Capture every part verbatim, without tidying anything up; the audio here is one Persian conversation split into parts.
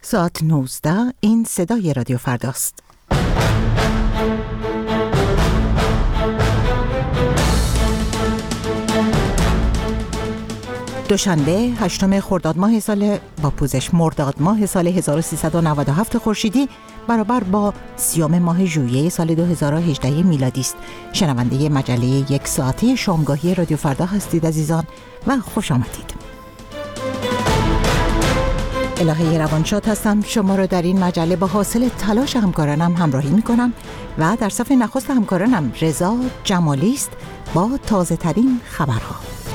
ساعت نوزده، این صدای رادیو فرداست. دوشنبه هشتم خرداد ماه سال با پوزش مرداد ماه سال هزار و سیصد و نود و هفت خورشیدی برابر با سیام ماه ژوئیه سال دو هزار و هجده میلادی است. شنونده مجله یک ساعته شامگاهی رادیو فردا هستید عزیزان و خوش آمدید. الهه روانشاد هستم. شما را در این مجله با حاصل تلاش همکارانم همراهی می کنم و در صفحه نخست همکارانم رضا جمالی است با تازه ترین خبرها.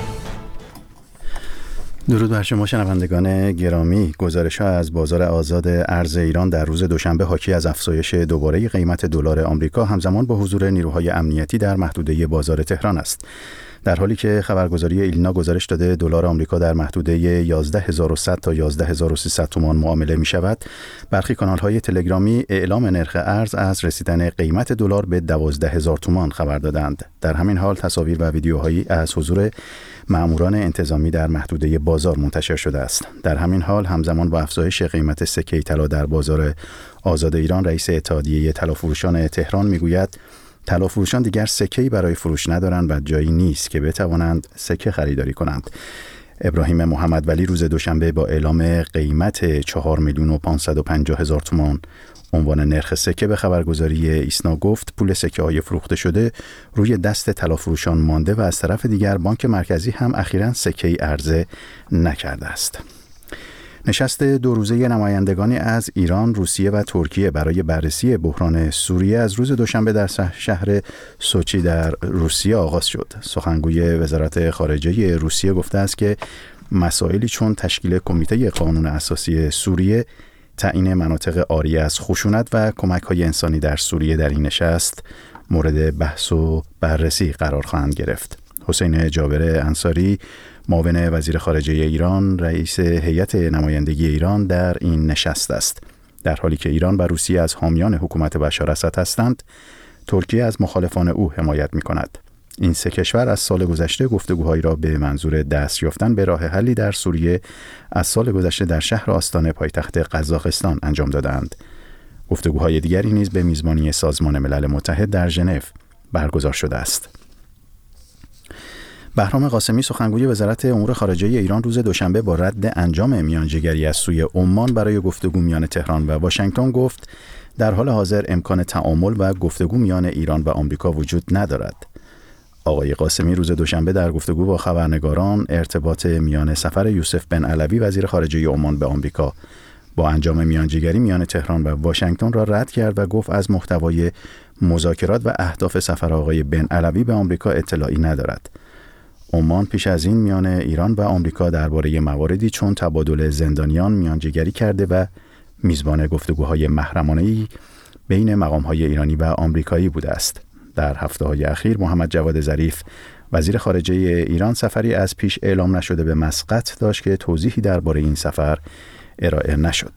درود بر شما شنوندگان گرامی. گزارش‌ها از بازار آزاد ارز ایران در روز دوشنبه حاکی از افزایش دوباره قیمت دلار آمریکا همزمان با حضور نیروهای امنیتی در محدوده بازار تهران است. در حالی که خبرگزاری ایلنا گزارش داده دلار آمریکا در محدوده یازده هزار و صد تا یازده هزار و سیصد تومان معامله می شود، برخی کانال‌های تلگرامی اعلام نرخ ارز از رسیدن قیمت دلار به دوازده هزار تومان خبر دادند. در همین حال تصاویر و ویدیوهایی از حضور ماموران انتظامی در محدوده بازار منتشر شده است. در همین حال همزمان با افزایش قیمت سکه طلا در بازار آزاد ایران، رئیس اتحادیه طلافروشان تهران میگوید طلافروشان دیگر سکه‌ای برای فروش ندارند و جایی نیست که بتوانند سکه خریداری کنند. ابراهیم محمد ولی روز دوشنبه با اعلام قیمت چهار میلیون و پانصد و پنجاه هزار تومان عنوان نرخ سکه به خبرگزاری ایسنا گفت پول سکه های فروخته شده روی دست طلافروشان مانده و از طرف دیگر بانک مرکزی هم اخیراً سکه‌ای عرضه نکرده است. نشست دو روزه نمایندگانی از ایران، روسیه و ترکیه برای بررسی بحران سوریه از روز دوشنبه در شهر سوچی در روسیه آغاز شد. سخنگوی وزارت خارجه روسیه گفته است که مسائلی چون تشکیل کمیته قانون اساسی سوریه، تعیین مناطق عاری از خشونت و کمک‌های انسانی در سوریه در این نشست مورد بحث و بررسی قرار خواهند گرفت. حسین جابر انصاری، معاون وزیر خارجه ایران، رئیس هیئت نمایندگی ایران در این نشست است. در حالی که ایران و روسیه از حامیان حکومت بشار اسد هستند، ترکیه از مخالفان او حمایت می‌کند. این سه کشور از سال گذشته گفتگوهایی را به منظور دست یافتن به راه حلی در سوریه از سال گذشته در شهر آستانه پایتخت قزاقستان انجام دادند. گفتگوهای دیگری نیز به میزبانی سازمان ملل متحد در ژنو برگزار شده است. بهرام قاسمی، سخنگوی وزارت امور خارجه ایران، روز دوشنبه با رد انجام میانجیگری از سوی عمان برای گفتگو میان تهران و واشنگتن گفت در حال حاضر امکان تعامل و گفتگو میان ایران و آمریکا وجود ندارد. آقای قاسمی روز دوشنبه در گفتگو با خبرنگاران ارتباط میان سفر یوسف بن علوی وزیر خارجه عمان به آمریکا با انجام میانجیگری میان تهران و واشنگتن را رد کرد و گفت از محتوای مذاکرات و اهداف سفر آقای بن علوی به آمریکا اطلاعی ندارد. عمان پیش از این میان ایران و آمریکا درباره مواردی چون تبادل زندانیان میانجیگری کرده و میزبان گفتگوهای محرمانه‌ای بین مقام‌های ایرانی و آمریکایی بوده است. در هفته‌های اخیر محمد جواد ظریف، وزیر خارجه ایران، سفری از پیش اعلام نشده به مسقط داشت که توضیحی درباره این سفر ارائه نشد.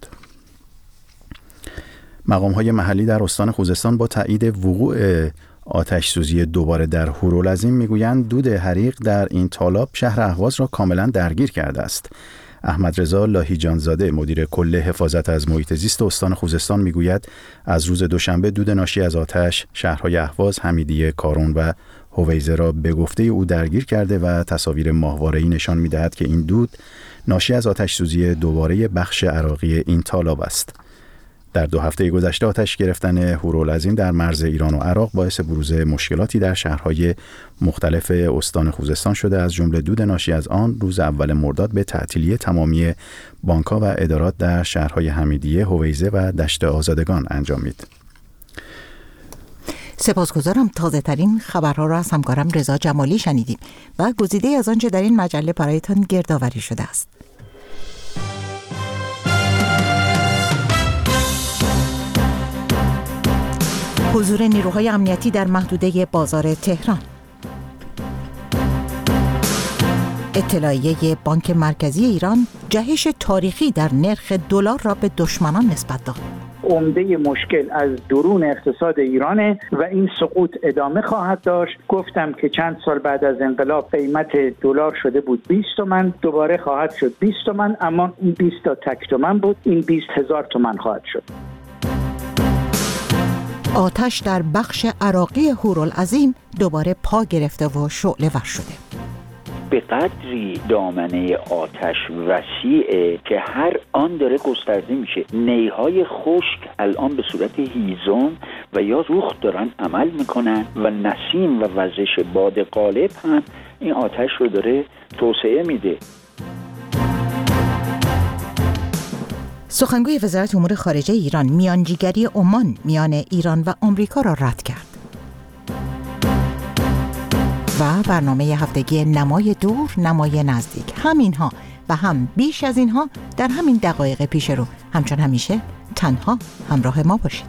مقام‌های محلی در استان خوزستان با تایید وقوع آتش سوزی دوباره در هورالعظیم میگویند دود حریق در این تالاب شهر اهواز را کاملا درگیر کرده است. احمد رضا لاهیجانزاده، مدیر کل حفاظت از محیط زیست استان خوزستان میگوید از روز دوشنبه دود ناشی از آتش شهرهای اهواز، حمیدیه، کارون و هویزه را به گفته او درگیر کرده و تصاویر ماهواره‌ای نشان می‌دهد که این دود ناشی از آتش سوزی دوباره بخش عراقی این تالاب است. در دو هفته گذشته آتش گرفتن هورالعظیم در مرز ایران و عراق باعث بروز مشکلاتی در شهرهای مختلف استان خوزستان شده، از جمله دود ناشی از آن روز اول مرداد به تعطیلی تمامی بانک‌ها و ادارات در شهرهای حمیدیه، هویزه و دشت آزادگان انجامید. سپاسگزارم. تازه ترین خبرها را از همکارم رضا جمالی شنیدیم و گزیده از آنچه در این مجله برایتان گردآوری شده است. حضور نیروهای امنیتی در محدوده بازار تهران. اطلاعیه بانک مرکزی ایران جهش تاریخی در نرخ دلار را به دشمنان نسبت داد. عمده مشکل از درون اقتصاد ایرانه و این سقوط ادامه خواهد داشت. گفتم که چند سال بعد از انقلاب قیمت دلار شده بود بیست تومان، دوباره خواهد شد بیست تومان، اما این بیست تا تک تومان بود، این بیست هزار تومان خواهد شد. آتش در بخش عراقی هورالعظیم دوباره پا گرفته و شعله ور شده. به قدری دامنه آتش وسیعه که هر آن داره گسترده میشه. نیهای خشک الان به صورت هیزم و یا روخت دارن عمل میکنن و نسیم و وزش باد غالب هم این آتش رو داره توسعه میده. سخنگوی وزارت امور خارجه ایران میانجیگری عمان میان ایران و آمریکا را رد کرد. و برنامه هفتگی نمای دور، نمای نزدیک، همینها و هم بیش از اینها در همین دقایق پیش رو. همچون همیشه تنها همراه ما باشید.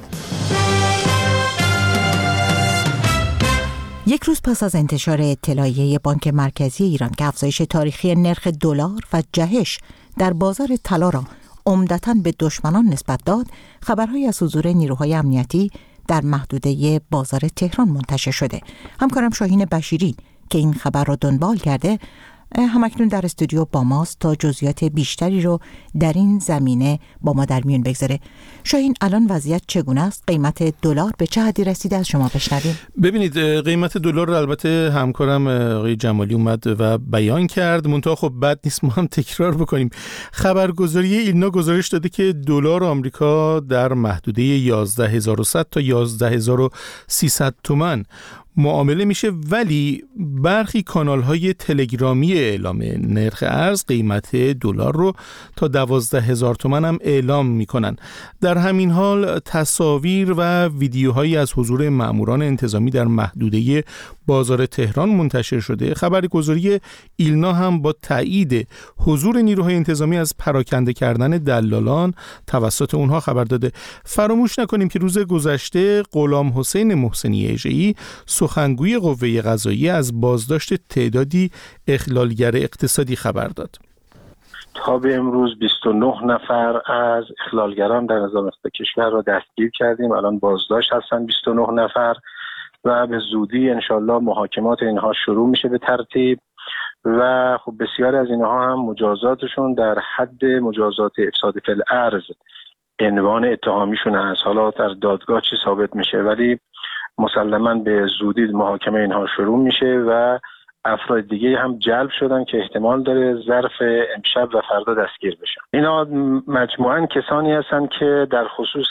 یک روز پس از انتشار اطلاعیه بانک مرکزی ایران که افزایش تاریخی نرخ دلار و جهش در بازار طلا را عمدتاً به دشمنان نسبت داد، خبرهایی از حضور نیروهای امنیتی در محدوده بازار تهران منتشر شده. همکارم شاهین بشیری که این خبر را دنبال کرده همکنون در استودیو با ماست تا جزئیات بیشتری رو در این زمینه با ما در میون بگذاره. شاهین، الان وضعیت چگونه است؟ قیمت دلار به چه حدی رسیده؟ از شما بشنویم. ببینید، قیمت دلار رو البته همکارم آقای جمالی اومد و بیان کرد، منتها خب بد نیست ما هم تکرار بکنیم. خبرگزاری ایلنا گزارش داده که دلار آمریکا در محدوده یازده هزار و صد تا یازده هزار و سیصد تومان معامله میشه، ولی برخی کانال‌های تلگرامی اعلام نرخ ارز قیمت دلار رو تا دوازده هزار تومان هم اعلام میکنن. در همین حال تصاویر و ویدیوهایی از حضور ماموران انتظامی در محدوده بازار تهران منتشر شده. خبرگزاری ایلنا هم با تایید حضور نیروهای انتظامی از پراکنده کردن دلالان توسط اونها خبر داده. فراموش نکنیم که روز گذشته غلام حسین محسنی اژه‌ای سخنگوی قوه قضاییه از بازداشت تعدادی اخلالگر اقتصادی خبر داد. تا به امروز بیست و نه نفر از اخلالگران در نظام اقتصادی کشور را دستگیر کردیم. الان بازداشت هستن بیست و نه نفر و به زودی انشالله محاکمات اینها شروع میشه به ترتیب و خب بسیاری از اینها هم مجازاتشون در حد مجازات افساد فی الارض عنوان اتهامیشون هست. حالا در دادگاه چی ثابت میشه، ولی مسلماً به زودی محاکمه اینها شروع میشه و افراد دیگه هم جلب شدن که احتمال داره ظرف امشب و فردا دستگیر بشن. اینا مجموعاً کسانی هستن که در خصوص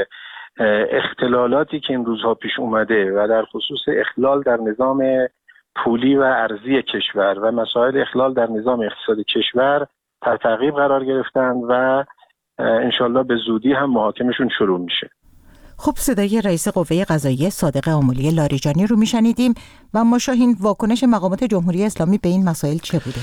اختلالاتی که این روزها پیش اومده و در خصوص اخلال در نظام پولی و ارزی کشور و مسائل اخلال در نظام اقتصادی کشور تحت تعقیب قرار گرفتن و انشالله به زودی هم محاکمشون شروع میشه. خب صدای رئیس قوه قضاییه صادق آملی لاریجانی رو میشنیدیم و ما شاهین واکنش مقامات جمهوری اسلامی به این مسائل چه بوده؟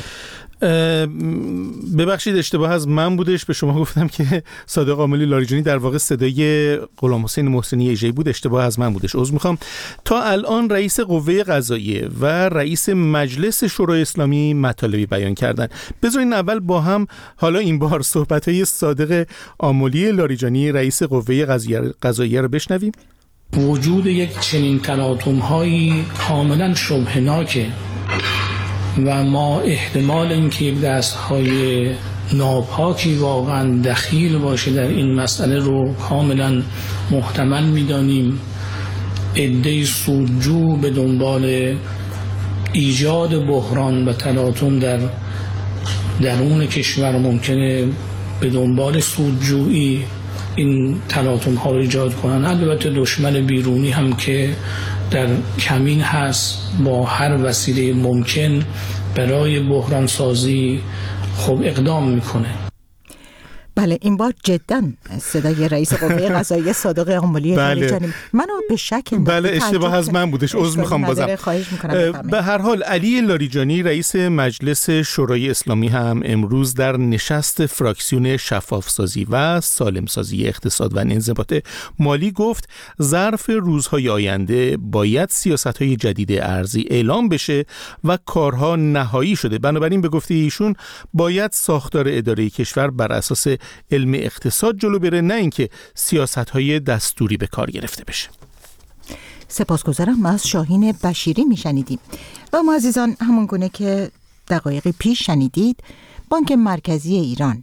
ببخشید اشتباه از من بودش، به شما گفتم که صادق آملی لاریجانی در واقع صدای غلام حسین محسنی اژه‌ای بود، اشتباه از من بودش، عذر میخوام. تا الان رئیس قوه قضاییه و رئیس مجلس شورای اسلامی مطالبی بیان کردن. بذارین اول با هم حالا این بار صحبت‌های صادق آملی لاریجانی رئیس قوه قضاییه رو بشنویم. وجود یک چنین تلاطم‌هایی کاملا شبهه‌ناکه و ما احتمال اینکه یک دست‌های ناپاکی واقعا دخیل باشه در این مسئله رو کاملا محتمل می‌دانیم. عده‌ای سودجو به دنبال ایجاد بحران و تلاطم در درون کشور ممکنه به دنبال سودجویی این تلاطم ها رو ایجاد کنن. البته دشمن بیرونی هم که در کمین هست با هر وسیله ممکن برای بحران سازی خب اقدام میکنه. بله، این بار جدا صدای رئیس قوه قضاییه صادق آملی لاریجانی منو به شک انداخت. بله اشتباه از من بودش، عذر میخوام بازم. به هر حال علی لاریجانی رئیس مجلس شورای اسلامی هم امروز در نشست فراکسیون شفافسازی و سالمسازی اقتصاد و انضباط مالی گفت ظرف روزهای آینده باید سیاست‌های جدید ارزی اعلام بشه و کارها نهایی شده. بنابراین به گفته ایشون باید ساختار اداره کشور بر اساس علم اقتصاد جلو بره، نه اینکه سیاست‌های دستوری به کار گرفته بشه. سپاسگزارم. از شاهین بشیری میشنیدیم. و ما عزیزان، همون گونه که دقایقی پیش شنیدید، بانک مرکزی ایران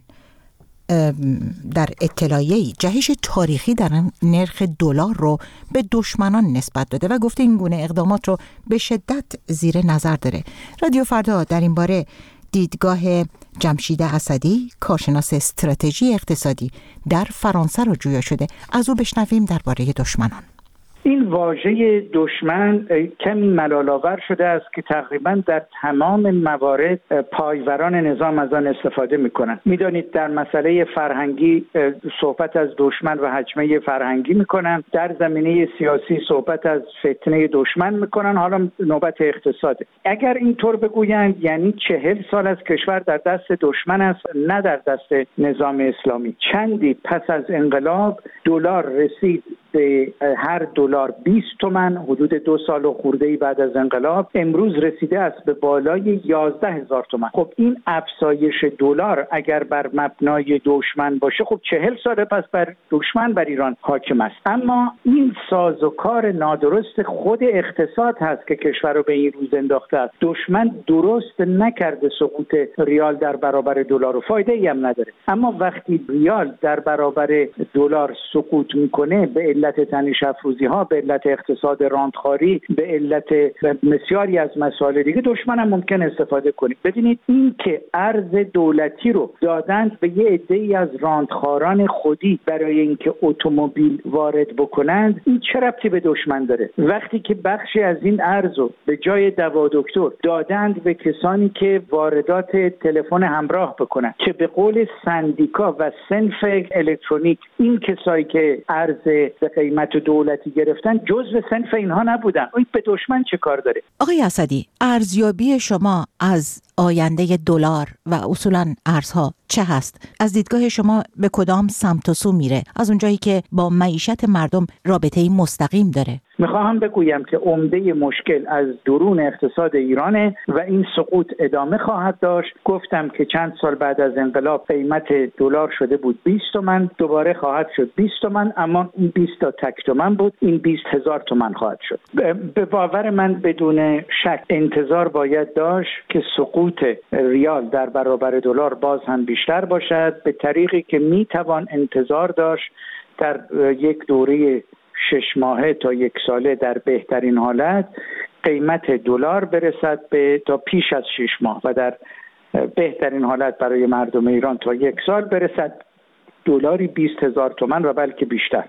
در اطلاعیه‌ای جهش تاریخی در نرخ دلار رو به دشمنان نسبت داده و گفته این گونه اقدامات رو به شدت زیر نظر داره. رادیو فردا در این باره دیدگاه جمشید اسدی، کارشناس استراتژی اقتصادی در فرانسه رو جویا شده. از او بشنویم درباره دشمنان. این واژه دشمن کمی ملال‌آور شده است که تقریبا در تمام موارد پایوران نظام از آن استفاده می‌کنند. می‌دانید در مسئله فرهنگی صحبت از دشمن و هجمه فرهنگی می‌کنند، در زمینه سیاسی صحبت از فتنه دشمن می‌کنند، حالا نوبت اقتصاده. اگر اینطور بگویند یعنی چهل سال از کشور در دست دشمن است، نه در دست نظام اسلامی. چندی پس از انقلاب دلار رسید به هر دلار بیست تومان، حدود دو سال و خورده‌ای بعد از انقلاب. امروز رسیده است به بالای یازده هزار تومان. خب این افزایش دلار اگر بر مبنای دشمن باشه، خب چهل سال پس بر دشمن بر ایران حاکم است. اما این سازوکار نادرست خود اقتصاد هست که کشور رو به این روز انداخته است. دشمن درست نکرده سقوط ریال در برابر دلار و فایده ای هم نداره. اما وقتی ریال در برابر دلار سقوط میکنه، به علت تنش افروزی ها، به علت اقتصاد راندخاری، به علت بسیاری از مسائل دیگه، دشمن هم ممکن استفاده کنه. ببینید این که ارز دولتی رو دادند به یه عده‌ای از راندخاران خودی برای اینکه اتومبیل وارد بکنند، این چه ربطی به دشمن داره؟ وقتی که بخشی از این ارز رو به جای دوا دکتر دادند به کسانی که واردات تلفن همراه بکنن، که به قول سندیکا و صنف الکترونیک، این کسایی که ارز به قیمت دولتی گرفتن جزء صنف اینها نبودن، این به دشمن چه کار داره؟ آقای اسدی، ارزیابی شما از آینده دلار و اصولاً ارزها چه هست؟ از دیدگاه شما به کدام سمت و سو میره؟ از اونجایی که با معیشت مردم رابطه‌ای مستقیم داره. میخواهم بگویم که عمده مشکل از درون اقتصاد ایرانه و این سقوط ادامه خواهد داشت. گفتم که چند سال بعد از انقلاب قیمت دلار شده بود بیست تومان، دوباره خواهد شد بیست تومان، اما این بیست تا تک تومان بود، این بیست هزار تومان خواهد شد. به باور من بدون شک انتظار باید داشت که سقوط ریال در برابر دلار باز هم بیشتر باشد، به طریقی که میتوان انتظار داشت در یک دوره شش ماهه تا یک ساله در بهترین حالت قیمت دلار برسد به تا پیش از شش ماه و در بهترین حالت برای مردم ایران تا یک سال برسد دلاری بیست هزار تومان و بلکه بیشتر.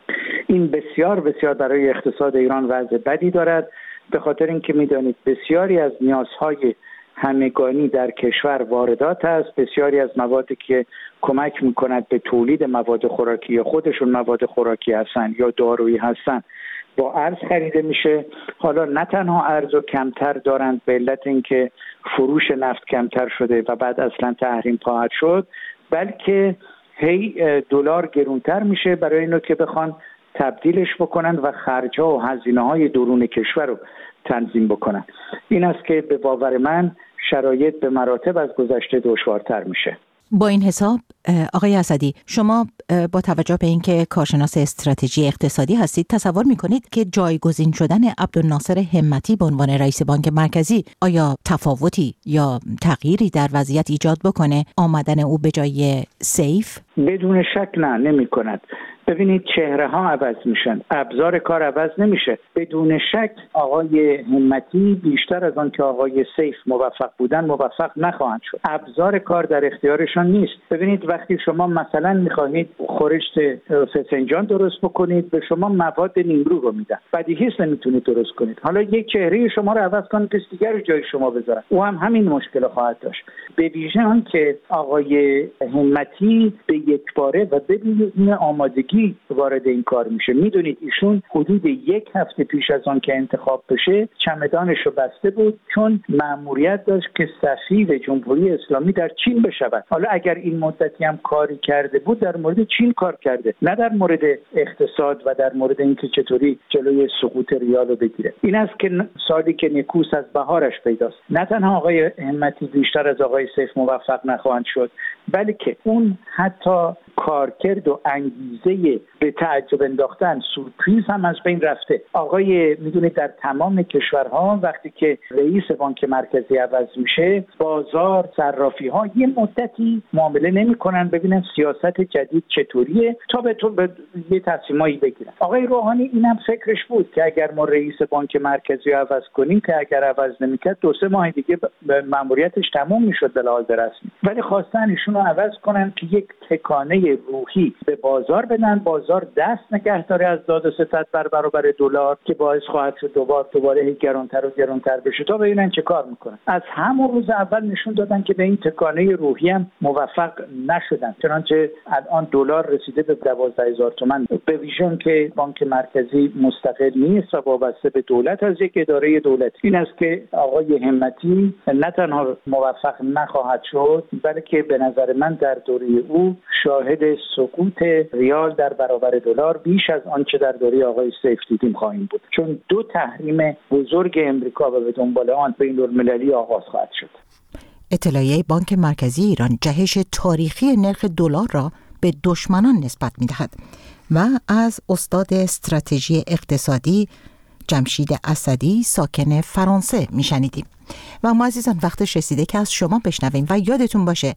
این بسیار بسیار برای اقتصاد ایران وضع بدی دارد، به خاطر اینکه میدانید بسیاری از نیازهای همگانی در کشور واردات است، بسیاری از موادی که کمک میکند به تولید مواد خوراکی یا خودشون مواد خوراکی هستن یا دارویی هستن با ارز خریده میشه. حالا نه تنها ارز رو کمتر دارند به علت اینکه فروش نفت کمتر شده و بعد اصلا تحریم خواهد شد، بلکه هی دلار گرونتر میشه برای اینو که بخوان تبدیلش بکنن و خرج‌ها و هزینه‌های درون کشور رو تنظیم بکنن. این است که به باور من شرایط به مراتب از گذشته دشوارتر میشه. با این حساب آقای اسدی، شما با توجه به اینکه کارشناس استراتژی اقتصادی هستید، تصور میکنید که جایگزین شدن عبدالناصر همتی به عنوان رئیس بانک مرکزی آیا تفاوتی یا تغییری در وضعیت ایجاد بکنه؟ آمدن او به جای سیف؟ بدون شک نه، نمی کند. ببینید چهره ها عوض میشن، ابزار کار عوض نمیشه. بدون شک آقای همتی بیشتر از آن که آقای سیف موفق بودن موفق نخواهند شد. ابزار کار در اختیارشان نیست. ببینید وقتی شما مثلا میخواهید خورشت فسنجان درست بکنید، به شما مواد نیمرو رو میدن، بدیهی است نمیتونید درست کنید. حالا یک چهره شما رو عوض کنید کسی دیگر رو جای شما بذارن، او هم همین مشکل خواهد داشت. به ویژه آن که آقای همتی به یک باره و بدون آمادگی روحی وارد این کار میشه. میدونید ایشون حدود یک هفته پیش از آن که انتخاب بشه چمدانش رو بسته بود، چون مأموریت داشت که سفیر جمهوری اسلامی در چین بشود. حالا اگر این مدتی هم کاری کرده بود در مورد چین کار کرده، نه در مورد اقتصاد و در مورد اینکه چطوری جلوی سقوط ریال رو بگیره. این است که سالی که نیکوس از بهارش پیداست. نه تنها آقای همتی بیشتر از آقای سیف موفق نخواهند شد، بلکه اون حتی کارکرد و انگیزه به تعجب انداختن، سورپریز هم از بین رفته. آقای میدونید در تمام کشورها وقتی که رئیس بانک مرکزی عوض میشه، بازار، صرافی ها یه مدتی معامله نمیکنن ببینن سیاست جدید چطوریه تا به تو به یه تصمیمایی بگیرن. آقای روحانی اینم فکرش بود که اگر ما رئیس بانک مرکزی عوض کنیم، که اگر عوض نمیکرد دو سه ماه دیگه ماموریتش تموم میشد به لحاظ رسمی، ولی خواستن ایشون رو عوض کنن که یک تکانه روحی به بازار بدن، بازار دست نگه داره از داد و ستد بر برابر دلار که باعث خواهد شد دوباره دوباره گرانتر و گرانتر بشه تا ببینن چه کار میکنن. از همون روز اول نشون دادن که به این تکانه روحی هم موفق نشدن، چنانچه الان دلار رسیده به دوازده هزار تومان، به ویژن که بانک مرکزی مستقل نیست و وابسته به دولت از یک اداره دولتی. این است که آقای همتی نه تنها موفق نخواهد شد، بلکه به نظر من در دوره او شاهد سقوط ریال در برابر دلار بیش از آنچه در دوره آقای سیف دیدیم خواهیم بود، چون دو تحریم بزرگ امریکا و به دنبال آن بین‌المللی آغاز خواهد شد. اطلاعیه بانک مرکزی ایران جهش تاریخی نرخ دلار را به دشمنان نسبت می‌دهد و از استاد استراتژی اقتصادی جمشید اسدی ساکن فرانسه میشنیدیم. و ما عزیزان وقتش رسیده که از شما بشنویم و یادتون باشه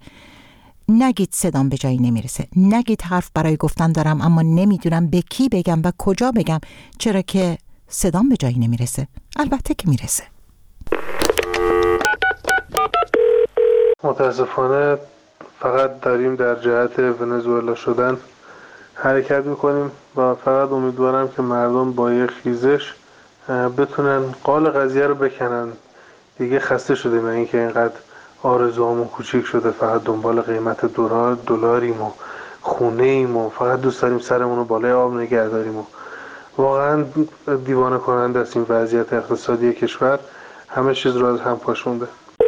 نگید صدام به جایی نمیرسه، نگید حرف برای گفتن دارم اما نمیدونم به کی بگم و کجا بگم، چرا که صدام به جایی نمیرسه. البته که میرسه. متاسفانه فقط داریم در جهت ونزوئلا شدن حرکت میکنیم و فقط امیدوارم که مردم با یک خیزش بتونن قال قضیه رو بکنن. دیگه خسته شدیم این که اینقدر آرزوامون کوچیک شده، فقط دنبال قیمت دلار دلاریم و خونه ایم و فقط دوست داریم سرمون رو بالای آب نگه داریم و واقعا دیوانه کننده است این وضعیت اقتصادی کشور. همه چیز رو از هم پاشونده.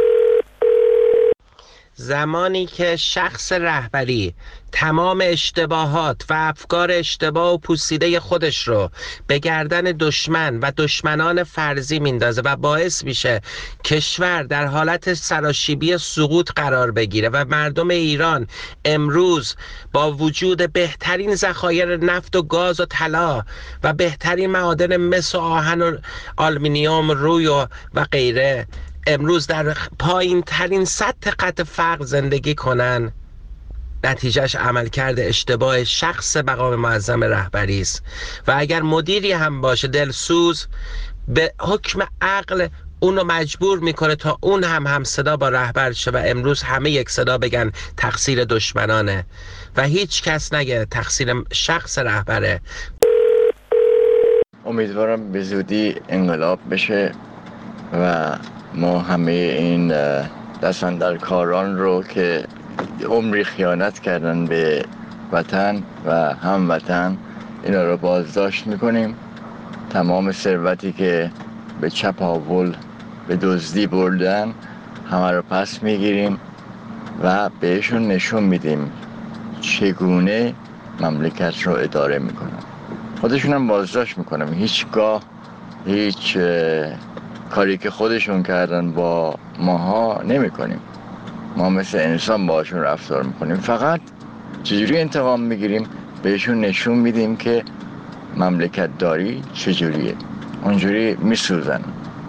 زمانی که شخص رهبری تمام اشتباهات و افکار اشتباه و پوسیده خودش رو به گردن دشمن و دشمنان فرضی میندازه و باعث میشه کشور در حالت سراشیبی سقوط قرار بگیره و مردم ایران امروز با وجود بهترین ذخایر نفت و گاز و طلا و بهترین معادن مس و آهن و آلومینیوم روی و, و غیره امروز در پایین ترین سطح قطع فقر زندگی کنن، نتیجهش عملکرد اشتباه شخص مقام معظم رهبری است. و اگر مدیری هم باشه دلسوز، به حکم عقل اونو مجبور میکنه تا اون هم هم صدا با رهبر شه و امروز همه یک صدا بگن تقصیر دشمنانه و هیچ کس نگه تقصیر شخص رهبره. امیدوارم به زودی انقلاب بشه و ما همه این دستاندرکاران رو که عمری خیانت کردن به وطن و هموطن اینا رو بازداشت میکنیم. تمام ثروتی که به چپاول به دزدی بردن همه رو پس میگیریم و بهشون نشون میدیم چگونه مملکت رو اداره میکنن. خودشون هم بازداشت میکنم. هیچگاه هیچ کاری که خودشون کردن با ماها نمی کنیم. ما مثل انسان باشون رفتار میکنیم. فقط چجوری انتقام میگیریم بهشون نشون میدیم که مملکت داری چجوریه. اونجوری میسوزن.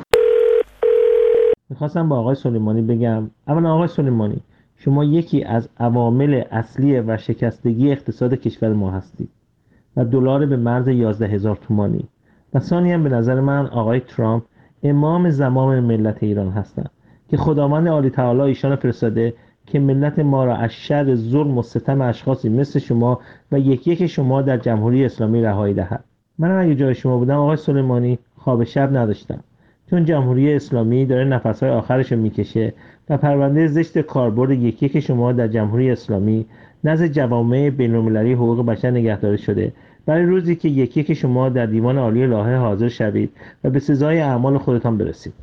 میخواستم با آقای سلیمانی بگم، اولا آقای سلیمانی شما یکی از عوامل اصلی ورشکستگی اقتصاد کشور ما هستید و دلار به مرز یازده هزار تومانی و ثانیاً به نظر من آقای ترامپ امام زمان ملت ایران هستند که خداوند عالی تعالی ایشان فرستاده که ملت ما را از شر ظلم و ستم اشخاصی مثل شما و یک یک شما در جمهوری اسلامی رهایی دهد. من اگه جای شما بودم آقای سلیمانی خواب شب نداشتم، چون جمهوری اسلامی داره نفسهای آخرش رو میکشه و پرونده زشت کاربرد یکی که شما در جمهوری اسلامی نزد جوامع بین‌المللی حقوق بشر نگهداری شده، برای روزی که یکی که شما در دیوان عالی لاهه حاضر شوید و به سزای اعمال خودتان برسید.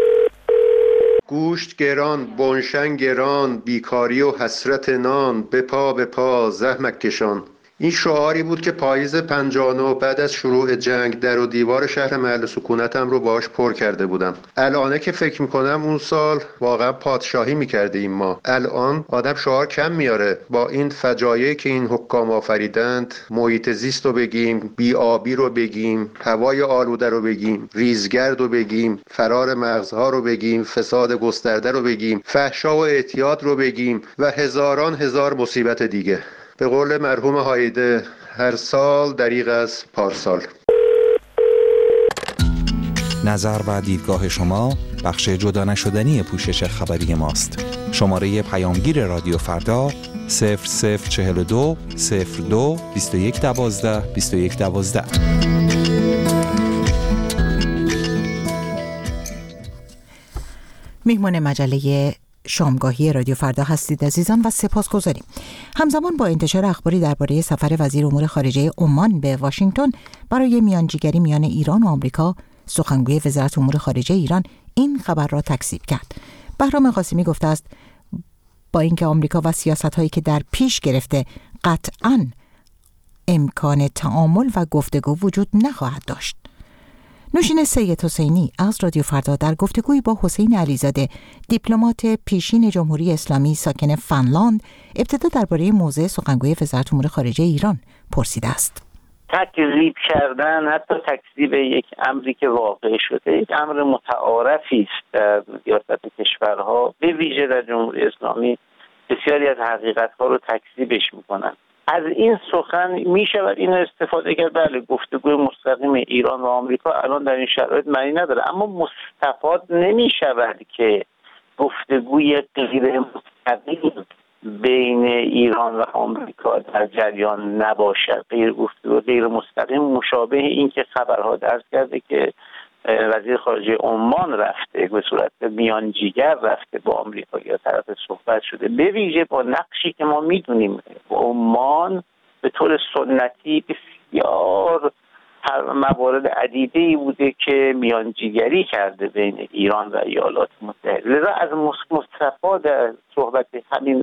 گوشت گران، بنشن گران، بیکاری و حسرت نان، به پا به پا زحمت کشان. این شعاری بود که پاییز پنجاه و نه بعد از شروع جنگ در و دیوار شهر محل سکونتم رو باهاش پر کرده بودم. الانه که فکر میکنم اون سال واقعا پادشاهی میکردیم ما. الان آدم شعار کم میاره با این فجایعی که این حکام آفریدند. محیط زیست رو بگیم، بی آبی رو بگیم، هوای آلوده رو بگیم، ریزگرد رو بگیم، فرار مغزها رو بگیم، فساد گسترده رو بگیم، فحشا و اعتیاد رو بگیم و هزاران هزار مصیبت دیگه. به قول مرحوم هایده، هر سال دریغ از پارسال. نظر و دیدگاه شما بخش جدا نشدنی پوشش خبری ماست. شماره پیامگیر رادیو فردا صفر صفر چهل و دو صفر دو بیست و یک دوازده بیست و یک دوازده. میهمان مجله شامگاهی رادیو فردا هستید عزیزان و سپاسگزاریم. همزمان با انتشار اخباری درباره سفر وزیر امور خارجه عمان به واشنگتن برای میانجیگری میان ایران و آمریکا، سخنگوی وزارت امور خارجه ایران این خبر را تکذیب کرد. بهرام قاسمی گفته است با اینکه آمریکا و سیاست‌هایی که در پیش گرفته قطعاً امکان تعامل و گفتگو وجود نخواهد داشت. نوشین سید حسینی از رادیو فردا در گفتگویی با حسین علیزاده، دیپلمات پیشین جمهوری اسلامی ساکن فنلاند، ابتدا درباره موضع سخنگوی وزارت امور خارجه ایران پرسیده است. تکذیب کردن، حتی تکذیب یک امری که واقع شده، یک امر متعارفی است در سیاست کشورها، به ویژه در جمهوری اسلامی بسیاری از حقیقت‌ها رو تکذیبش می‌کنن. از این سخن میشود اینو استفاده کرد. بله، گفتگوی مستقیم ایران و آمریکا الان در این شرایط معنی نداره، اما مستفاد نمیشود که گفتگوی غیر مستقیم بین ایران و آمریکا در جریان نباشد. غیر گفتگو غیر مستقیم مشابه این که خبرها درز کرده که وزیر خارجه عمان رفته به صورت میانجیگر رفته با آمریکا یا طرف صحبت شده، به ویژه با نقشی که ما میدونیم عمان به طور سنتی بسیار موارد عدیده‌ای بوده که میانجیگری کرده بین ایران و ایالات متحده. لذا از مصطفی در صحبت همین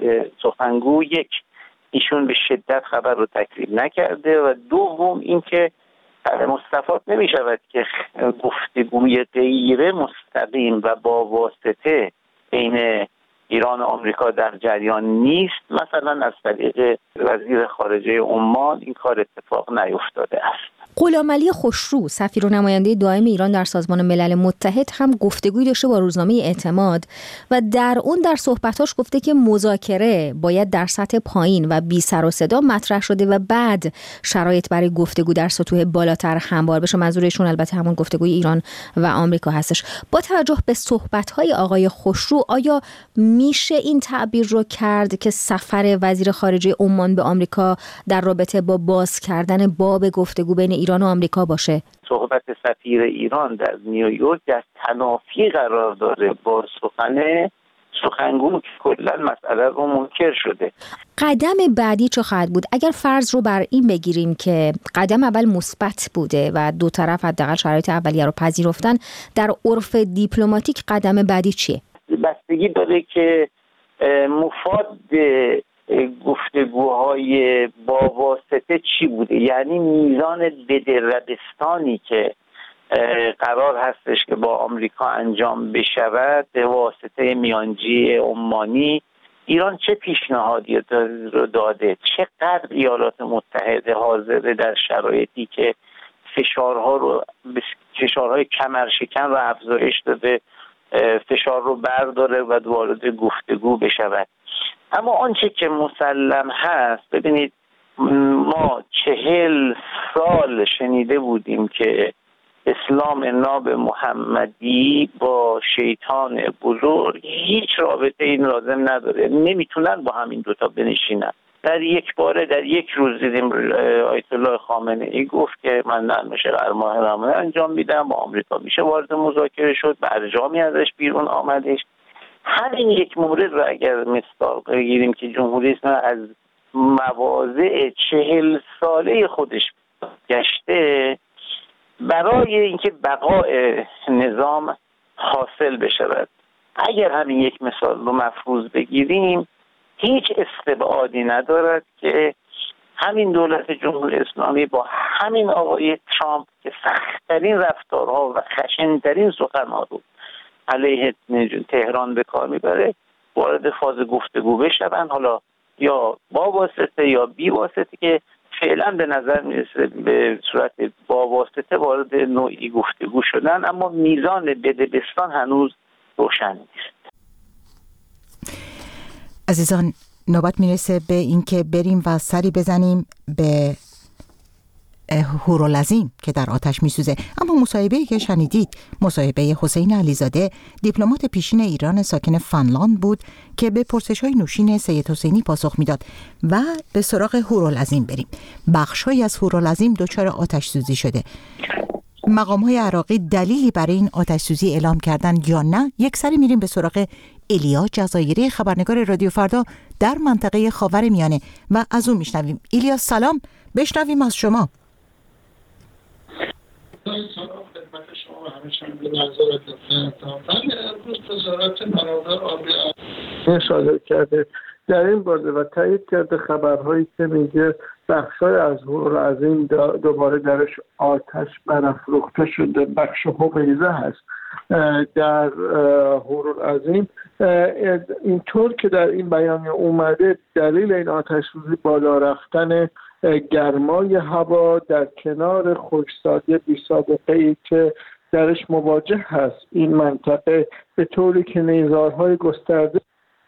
سخنگو، یک، ایشون به شدت خبر رو تکذیب نکرده و دوم اینکه مستفاد نمی شود که گفتگوی غیر مستقیم و با واسطه بین ایران و آمریکا در جریان نیست. مثلا از طریق وزیر خارجه عمان این کار اتفاق نیفتاده است. غلامعلی خوشرو، سفیر و نماینده دائم ایران در سازمان ملل متحد، هم گفتگوی داشته با روزنامه اعتماد و در اون در صحبتاش گفته که مذاکره باید در سطح پایین و بی سر و صدا مطرح شده و بعد شرایط برای گفتگو در سطوح بالاتر هموار بشه. منظورشون البته همون گفتگوی ایران و آمریکا هستش. با توجه به صحبت‌های آقای خوشرو، آیا میشه این تعبیر رو کرد که سفر وزیر خارجه عمان به آمریکا در رابطه با باز کردن باب گفتگو بین ایران و آمریکا باشه؟ صحبت سفیر ایران در نیویورک در تنافی قرار داره با سخن سخنگو که کلا مسئله رو منکر شده. قدم بعدی چه خواهد بود؟ اگر فرض رو بر این بگیریم که قدم اول مثبت بوده و دو طرف حداقل شرایط اولیه رو پذیرفتن، در عرف دیپلماتیک قدم بعدی چیه؟ بستگی داره که مفاد گفتگوهای با واسطه چی بوده، یعنی میزان بدرقستانی که قرار هستش که با آمریکا انجام بشود به واسطه میانجی عمانی. ایران چه پیشنهادی رو داده، چقدر ایالات متحده حاضره در شرایطی که فشارها رو فشارهای کمرشکن رو افزایش داده فشار رو برداره و وارد گفتگو بشود. اما آنچه که مسلم هست، ببینید ما چهل سال شنیده بودیم که اسلام ناب محمدی با شیطان بزرگ هیچ رابطه این لازم نداره، نمیتونن با همین دوتا بنشینن. در یک باره در یک روز دیدیم آیت الله خامنه ای گفت که من نرمش قرار ماه رمضان انجام میدم، با آمریکا میشه وارد مذاکره شد، برجامی ازش بیرون آمدش. همین یک مورد رو اگر مثال بگیریم که جمهوری اسلامی از مواضع چهل ساله خودش گشته برای اینکه بقای نظام حاصل بشود، اگر همین یک مثال رو مفروض بگیریم هیچ استبعادی ندارد که همین دولت جمهوری اسلامی با همین آقای ترامپ که سخت‌ترین رفتارها و خشن‌ترین سخن‌ها رو علیه تهران به کار میبره وارد فاز گفتگو بشون، حالا یا با واسطه یا بی واسطه، که فعلا به نظر میرسه به صورت با واسطه وارد نوعی گفتگو شدن، اما میزان بدبستان هنوز روشن نیست. عزیزان نوبت میرسه به اینکه بریم و سری بزنیم به هورالعظیم که در آتش میسوزه. اما مصاحبه‌ای که شنیدید مصاحبه حسین علیزاده، دیپلمات پیشین ایران ساکن فنلاند بود که به پرسش‌های نوشین سید حسینی پاسخ میداد. و به سراغ هورالعظیم بریم. بخش‌هایی از هورالعظیم دچار آتش سوزی شده. مقام‌های عراقی دلیلی برای این آتش سوزی اعلام کردن یا نه؟ یک سری میریم به سراغ ایلیا جزایری، خبرنگار رادیو فردا در منطقه خاورمیانه و از او میشنویم. ایلیا سلام، بشنویم از شما. سلام خدمت شما و همه شنوندگان نظارت داشتم. من امروز وزارت منابع آبی اشاره کرده در این باره و تایید کرده خبرهایی که میگه بخشای از هورالعظیم دوباره درش آتش برافروخته شده. بخش حمیزه هست در هورالعظیم. اینطور که در این بیانیه اومده دلیل این آتش سوزی بالا رفتن گرمای هوا در کنار خشکسالی بی سابقه ای که درش مواجه هست این منطقه، به طوری که نیزارهای گسترده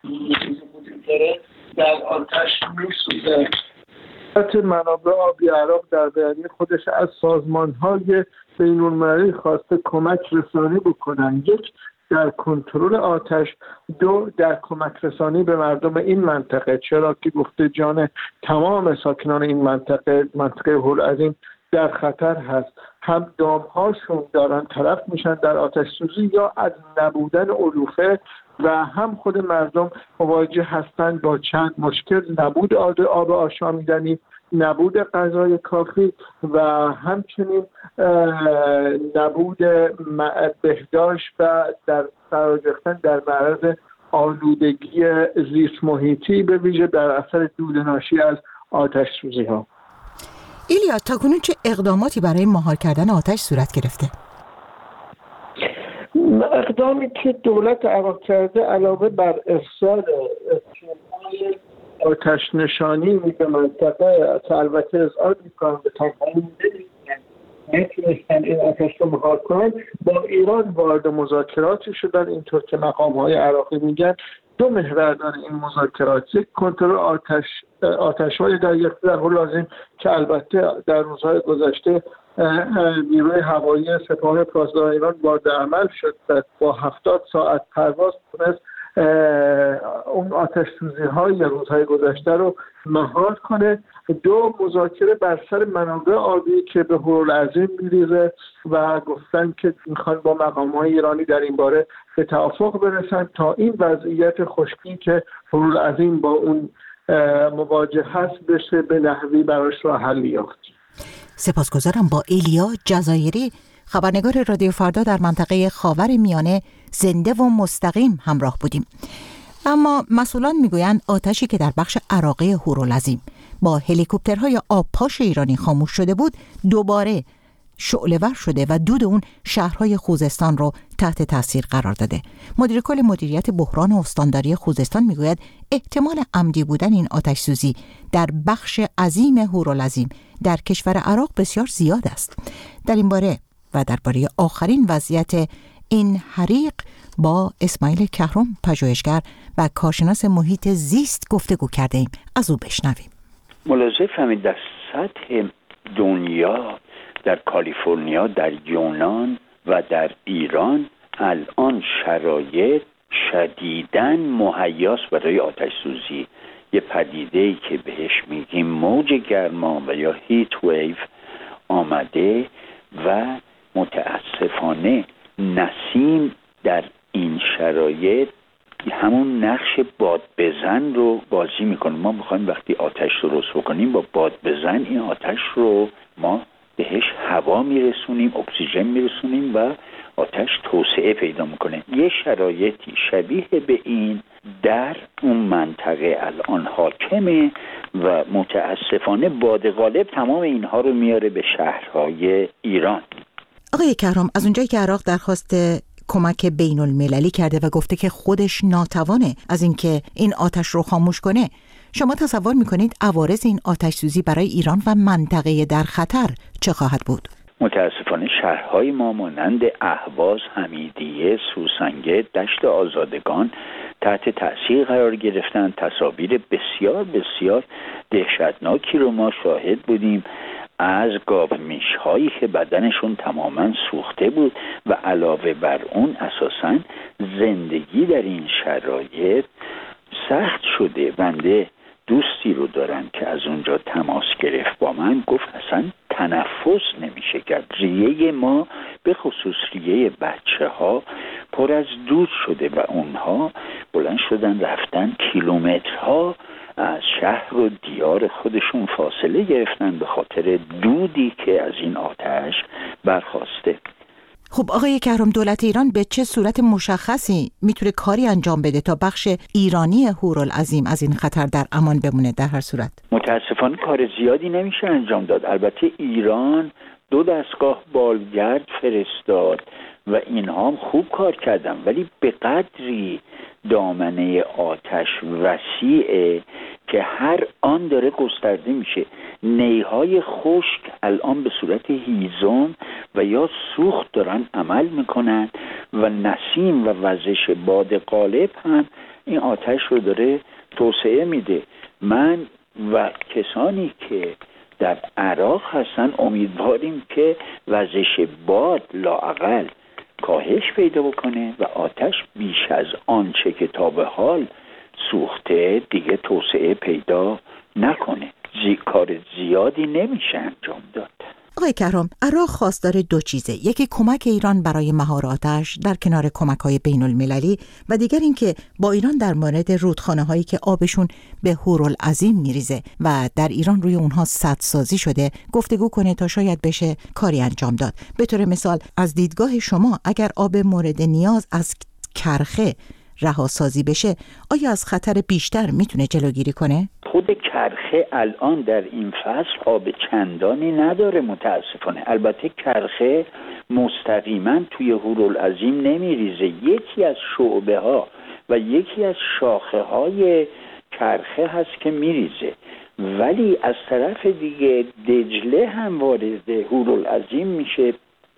در آتش می‌سوزه. وزارت منابع آبی عراق در بیانیه خودش از سازمان‌های بین‌المللی خواسته کمک رسانی بکنن، یک در کنترل آتش، دو در کمک رسانی به مردم این منطقه، چرا که گفته جان تمام ساکنان این منطقه منطقه هورالعظیم در خطر هست. هم دامهاشون دارن تلف میشن در آتش سوزی یا از نبودن علوفه و هم خود مردم مواجه هستند با چند مشکل: نبود آب آشامیدنی، نبود غذای کافی و همچنین نبود بهداشت و در قرار گرفتن در معرض آلودگی زیست محیطی به ویژه در اثر دوده ناشی از آتش سوزی ها. ایلیا تاکنون چه اقداماتی برای مهار کردن آتش صورت گرفته؟ اقدامی که دولت عراق کرده علاوه بر ارسال تیم‌های آتش نشانی به منطقه که البته اذعان میکنن به تنهایی نمیتونستن این آتش رو مهار کنن، با ایران وارد مذاکراتی شدن. اینطور که مقام‌های عراقی میگن دو محور داره این مذاکرات: یک کنترل آتش آتش‌های دریافتی در هورالعظیم که البته در روزهای گذشته نیروی هوایی سپاه پاسداران ایران وارد عمل شد و با هفتاد ساعت پرواز تونست اون آتش سوزی های روزهای گذشته رو مهار کنه. دو مذاکره بر سر منابع آبی که به هورالعظیم میریزه و گفتن که میخوان با مقام های ایرانی در این باره به توافق برسن تا این وضعیت خشکی که هورالعظیم با اون مواجه هست بشه به نحوی براش راه حل یافت. سپاسگزارم. با ایلیا جزایری، خبرنگار رادیو فردا در منطقه خاورمیانه، زنده و مستقیم همراه بودیم. اما مسئولان میگویند آتشی که در بخش عراقی هورالعظیم با هلیکوپترهای آبپاش ایرانی خاموش شده بود دوباره شعله‌ور شده و دود اون شهرهای خوزستان رو تحت تاثیر قرار داده. مدیر کل مدیریت بحران استانداری خوزستان میگوید احتمال عمدی بودن این آتش سوزی در بخش عظیم هورالعظیم در کشور عراق بسیار زیاد است. در این باره و درباره آخرین وضعیت این حریق با اسماعیل کهرم، پژوهشگر و کارشناس محیط زیست گفتگو کرده ایم. از او بشنویم. ملاحظه فهمید در سطح دنیا، در کالیفرنیا، در یونان و در ایران الان شرایط شدیداً مهیاس برای آتش سوزی. یه پدیده‌ای که بهش میگیم موج گرما و یا هیت ویو آمده و متاسفانه نسیم در این شرایط همون نقش باد بزن رو بازی میکنه. ما میخوایم وقتی آتش درست بکنیم با باد بزن این آتش رو ما بهش هوا میرسونیم، اکسیژن میرسونیم و آتش توسعه پیدا میکنه. یه شرایطی شبیه به این در اون منطقه الان حاکمه و متاسفانه باد غالب تمام اینها رو میاره به شهرهای ایران. آقای کهرام، از اونجایی که عراق درخواست کمک بین المللی کرده و گفته که خودش ناتوانه از اینکه این آتش رو خاموش کنه، شما تصور میکنید عوارض این آتش سوزی برای ایران و منطقه در خطر چه خواهد بود؟ متاسفانه شهرهای ما مانند اهواز، حمیدیه، سوسنگه، دشت آزادگان تحت تأثیر قرار گرفتن. تصاویر بسیار بسیار دهشتناکی رو ما شاهد بودیم از گاومیش هایی که بدنشون تماما سوخته بود و علاوه بر اون اساساً زندگی در این شرایط سخت شده. بنده دوستی رو دارم که از اونجا تماس گرفت با من، گفت اصلا تنفس نمیشه کرد. ریه ما به خصوص ریه بچه ها پر از دود شده و اونها بلند شدن رفتن کیلومترها از شهر و دیار خودشون فاصله گرفتن به خاطر دودی که از این آتش برخاسته. خب آقای کهرام، دولت ایران به چه صورت مشخصی میتونه کاری انجام بده تا بخش ایرانی هورالعظیم از این خطر در امان بمونه؟ در هر صورت متاسفانه کار زیادی نمیشه انجام داد. البته ایران دو دستگاه بالگرد فرستاد و اینها هم خوب کار کردن، ولی به قدری دامنه آتش وسیعه که هر آن داره گسترده میشه. نیهای خشک الان به صورت هیزم و یا سوخت دارن عمل میکنن و نسیم و وزش باد غالب هم این آتش رو داره توسعه میده. من و کسانی که در عراق هستن امیدواریم که وزش باد لااقل کاهش پیدا بکنه و آتش بیش از آنچه که تا به حال سوخته دیگه توسعه پیدا نکنه. زی کار زیادی نمیشه انجام داد. آقای کهرام، عراق خواستار دو چیزه، یکی کمک ایران برای مهار آتش در کنار کمک‌های بین المللی و دیگر این که با ایران در مورد رودخانه هایی که آبشون به هورالعظیم میریزه و در ایران روی اونها سدسازی شده گفتگو کنه تا شاید بشه کاری انجام داد. به طور مثال از دیدگاه شما اگر آب مورد نیاز از کرخه رهاسازی بشه آیا از خطر بیشتر میتونه جلوگیری کنه؟ خود کرخه الان در این فصل آب چندانی نداره متاسفانه. البته کرخه مستقیما توی هورالعظیم نمیریزه، یکی از شعبه ها و یکی از شاخه های کرخه هست که میریزه، ولی از طرف دیگه دجله هم وارد هورالعظیم میشه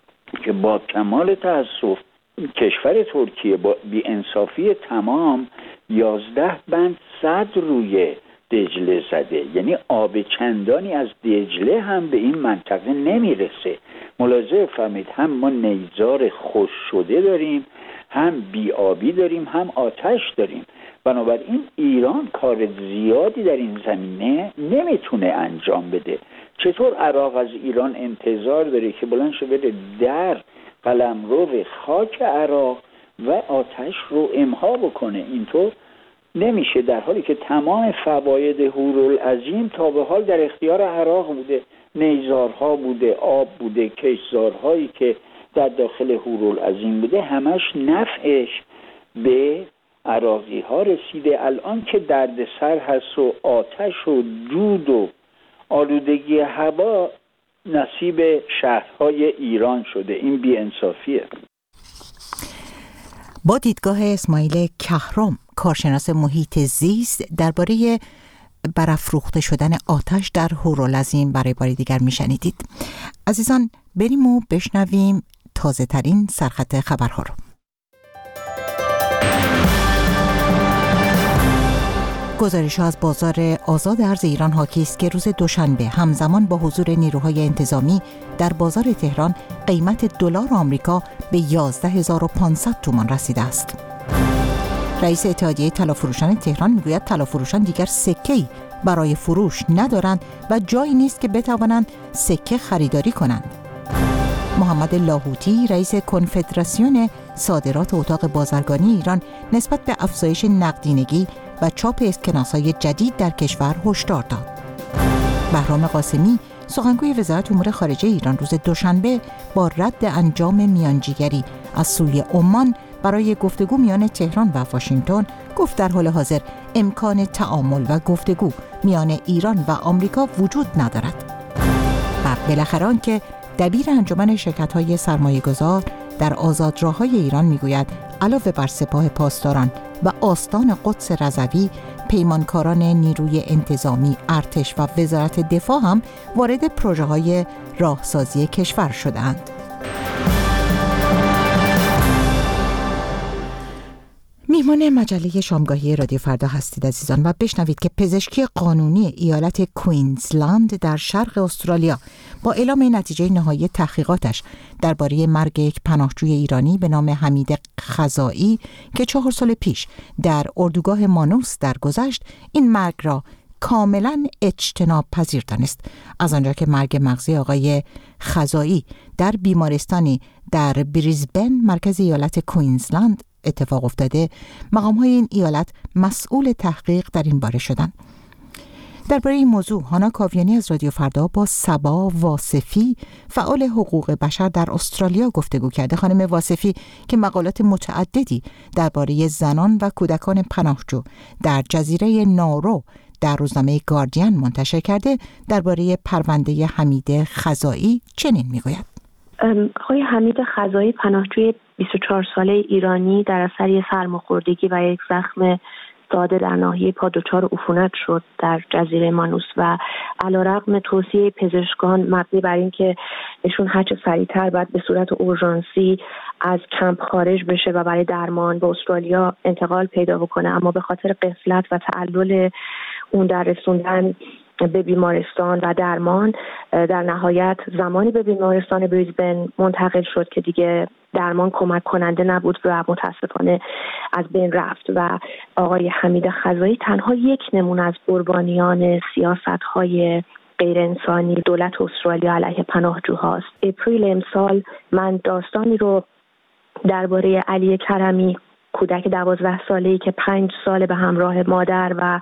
که با کمال تأسف کشور ترکیه با بی‌انصافی تمام یازده بند سد روی دجله زده، یعنی آب چندانی از دجله هم به این منطقه نمیرسه. ملاحظه فرمایید، هم ما نیزار خشک شده داریم، هم بی‌آبی داریم، هم آتش داریم. بنابراین ایران کار زیادی در این زمینه نمیتونه انجام بده. چطور عراق از ایران انتظار داره که بلند شه بره در قلمرو خاک عراق و آتش رو امها بکنه؟ اینطور نمیشه، در حالی که تمام فواید هورالعظیم تا به حال در اختیار عراق بوده. نیزارها بوده، آب بوده، کشتزارهایی که در داخل هورالعظیم بوده، همش نفعش به عراقی ها رسیده. الان که دردسر هست و آتش و دود و آلودگی هوا نصیب شهرهای ایران شده. این بی‌انصافیه. با دیدگاه اسماعیل کهرام، کارشناس محیط زیست، درباره برافروخته شدن آتش در هورالعظیم برای بار دیگر میشنیدید. عزیزان، بریم و بشنویم تازه ترین سرخط خبرها رو. گزارش‌ها از بازار آزاد ارز ایران حاکی است که روز دوشنبه همزمان با حضور نیروهای انتظامی در بازار تهران قیمت دلار آمریکا به یازده هزار و پانصد تومان رسیده است. رئیس اتحادیه طلافروشان تهران میگوید طلافروشان دیگر سکه‌ای برای فروش ندارند و جایی نیست که بتوانند سکه خریداری کنند. محمد لاهوتی رئیس کنفدراسیون صادرات اتاق بازرگانی ایران نسبت به افزایش نقدینگی و چاپ اسکناس‌های جدید در کشور هشدار داد. بهرام قاسمی سخنگوی وزارت امور خارجه ایران روز دوشنبه با رد انجام میانجیگری از سوی عمان برای گفتگو میان تهران و واشنگتن گفت در حال حاضر امکان تعامل و گفتگو میان ایران و آمریکا وجود ندارد. و بالاخره آنکه دبیر انجمن شرکت‌های سرمایه‌گذار در آزادراه‌های ایران میگوید علاوه بر سپاه پاسداران و آستان قدس رضوی، پیمانکاران نیروی انتظامی، ارتش و وزارت دفاع هم وارد پروژه‌های راهسازی کشور شدند. میهمان مجله شامگاهی رادیو فردا هستید عزیزان و بشنوید که پزشکی قانونی ایالت کوینزلند در شرق استرالیا با اعلام نتیجه نهایی تحقیقاتش درباره مرگ یک پناهجوی ایرانی به نام حمید خزائی که چهار سال پیش در اردوگاه مانوس درگذشت، این مرگ را کاملا اجتناب پذیر دانست. از آنجا که مرگ مغزی آقای خزائی در بیمارستانی در بریزبن مرکز ایالت کوینزلند اتفاق افتاده، مقام‌های این ایالت مسئول تحقیق در این باره شدند. درباره این موضوع هانا کاویانی از رادیو فردا با صبا واصفی فعال حقوق بشر در استرالیا گفتگو کرده. خانم واصفی که مقالات متعددی درباره زنان و کودکان پناهجو در جزیره نارو در روزنامه گاردین منتشر کرده، درباره پرونده حمید خزائی چنین میگوید: آقای حمید خزائی پناهجوی بیست و چهار ساله ایرانی در اثر یک سرماخوردگی و یک زخم ساده در ناحیه پا دچار عفونت شد در جزیره مانوس و علیرغم توصیه پزشکان مبنی بر اینکه ایشون هرچه سریعتر باید به صورت اورژانسی از کمپ خارج بشه و برای درمان به استرالیا انتقال پیدا بکنه، اما به خاطر غفلت و تعلل اون در رسوندن به بیمارستان و درمان در نهایت زمانی به بیمارستان بریزبن منتقل شد که دیگه درمان کمک کننده نبود و متاسفانه از بین رفت و آقای حمید خزائی تنها یک نمونه از قربانیان سیاست‌های غیر انسانی دولت استرالیا علیه پناهجوهاست. اپریل امسال من داستانی رو درباره علی کرمی، کودک دوازده ساله‌ای که پنج سال به همراه مادر و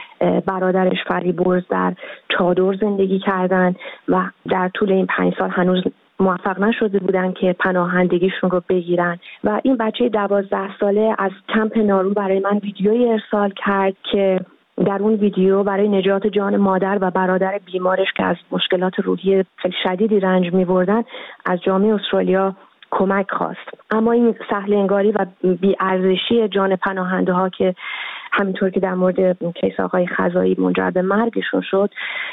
برادرش فریبرز در چادر زندگی کردند و در طول این پنج سال هنوز موفق نشده بودن که پناهندگیشون رو بگیرن و این بچه دوازده ساله از کمپ نارو برای من ویدیویی ارسال کرد که در اون ویدیو برای نجات جان مادر و برادر بیمارش که از مشکلات روحی خیلی شدیدی رنج می‌بردن از جامعه استرالیا کمک خواست. اما این سهل انگاری و بی‌ارزشی جان پناهنده ها که همینطور که در مورد کیس آقای خزائی منجر به مرگشون شد،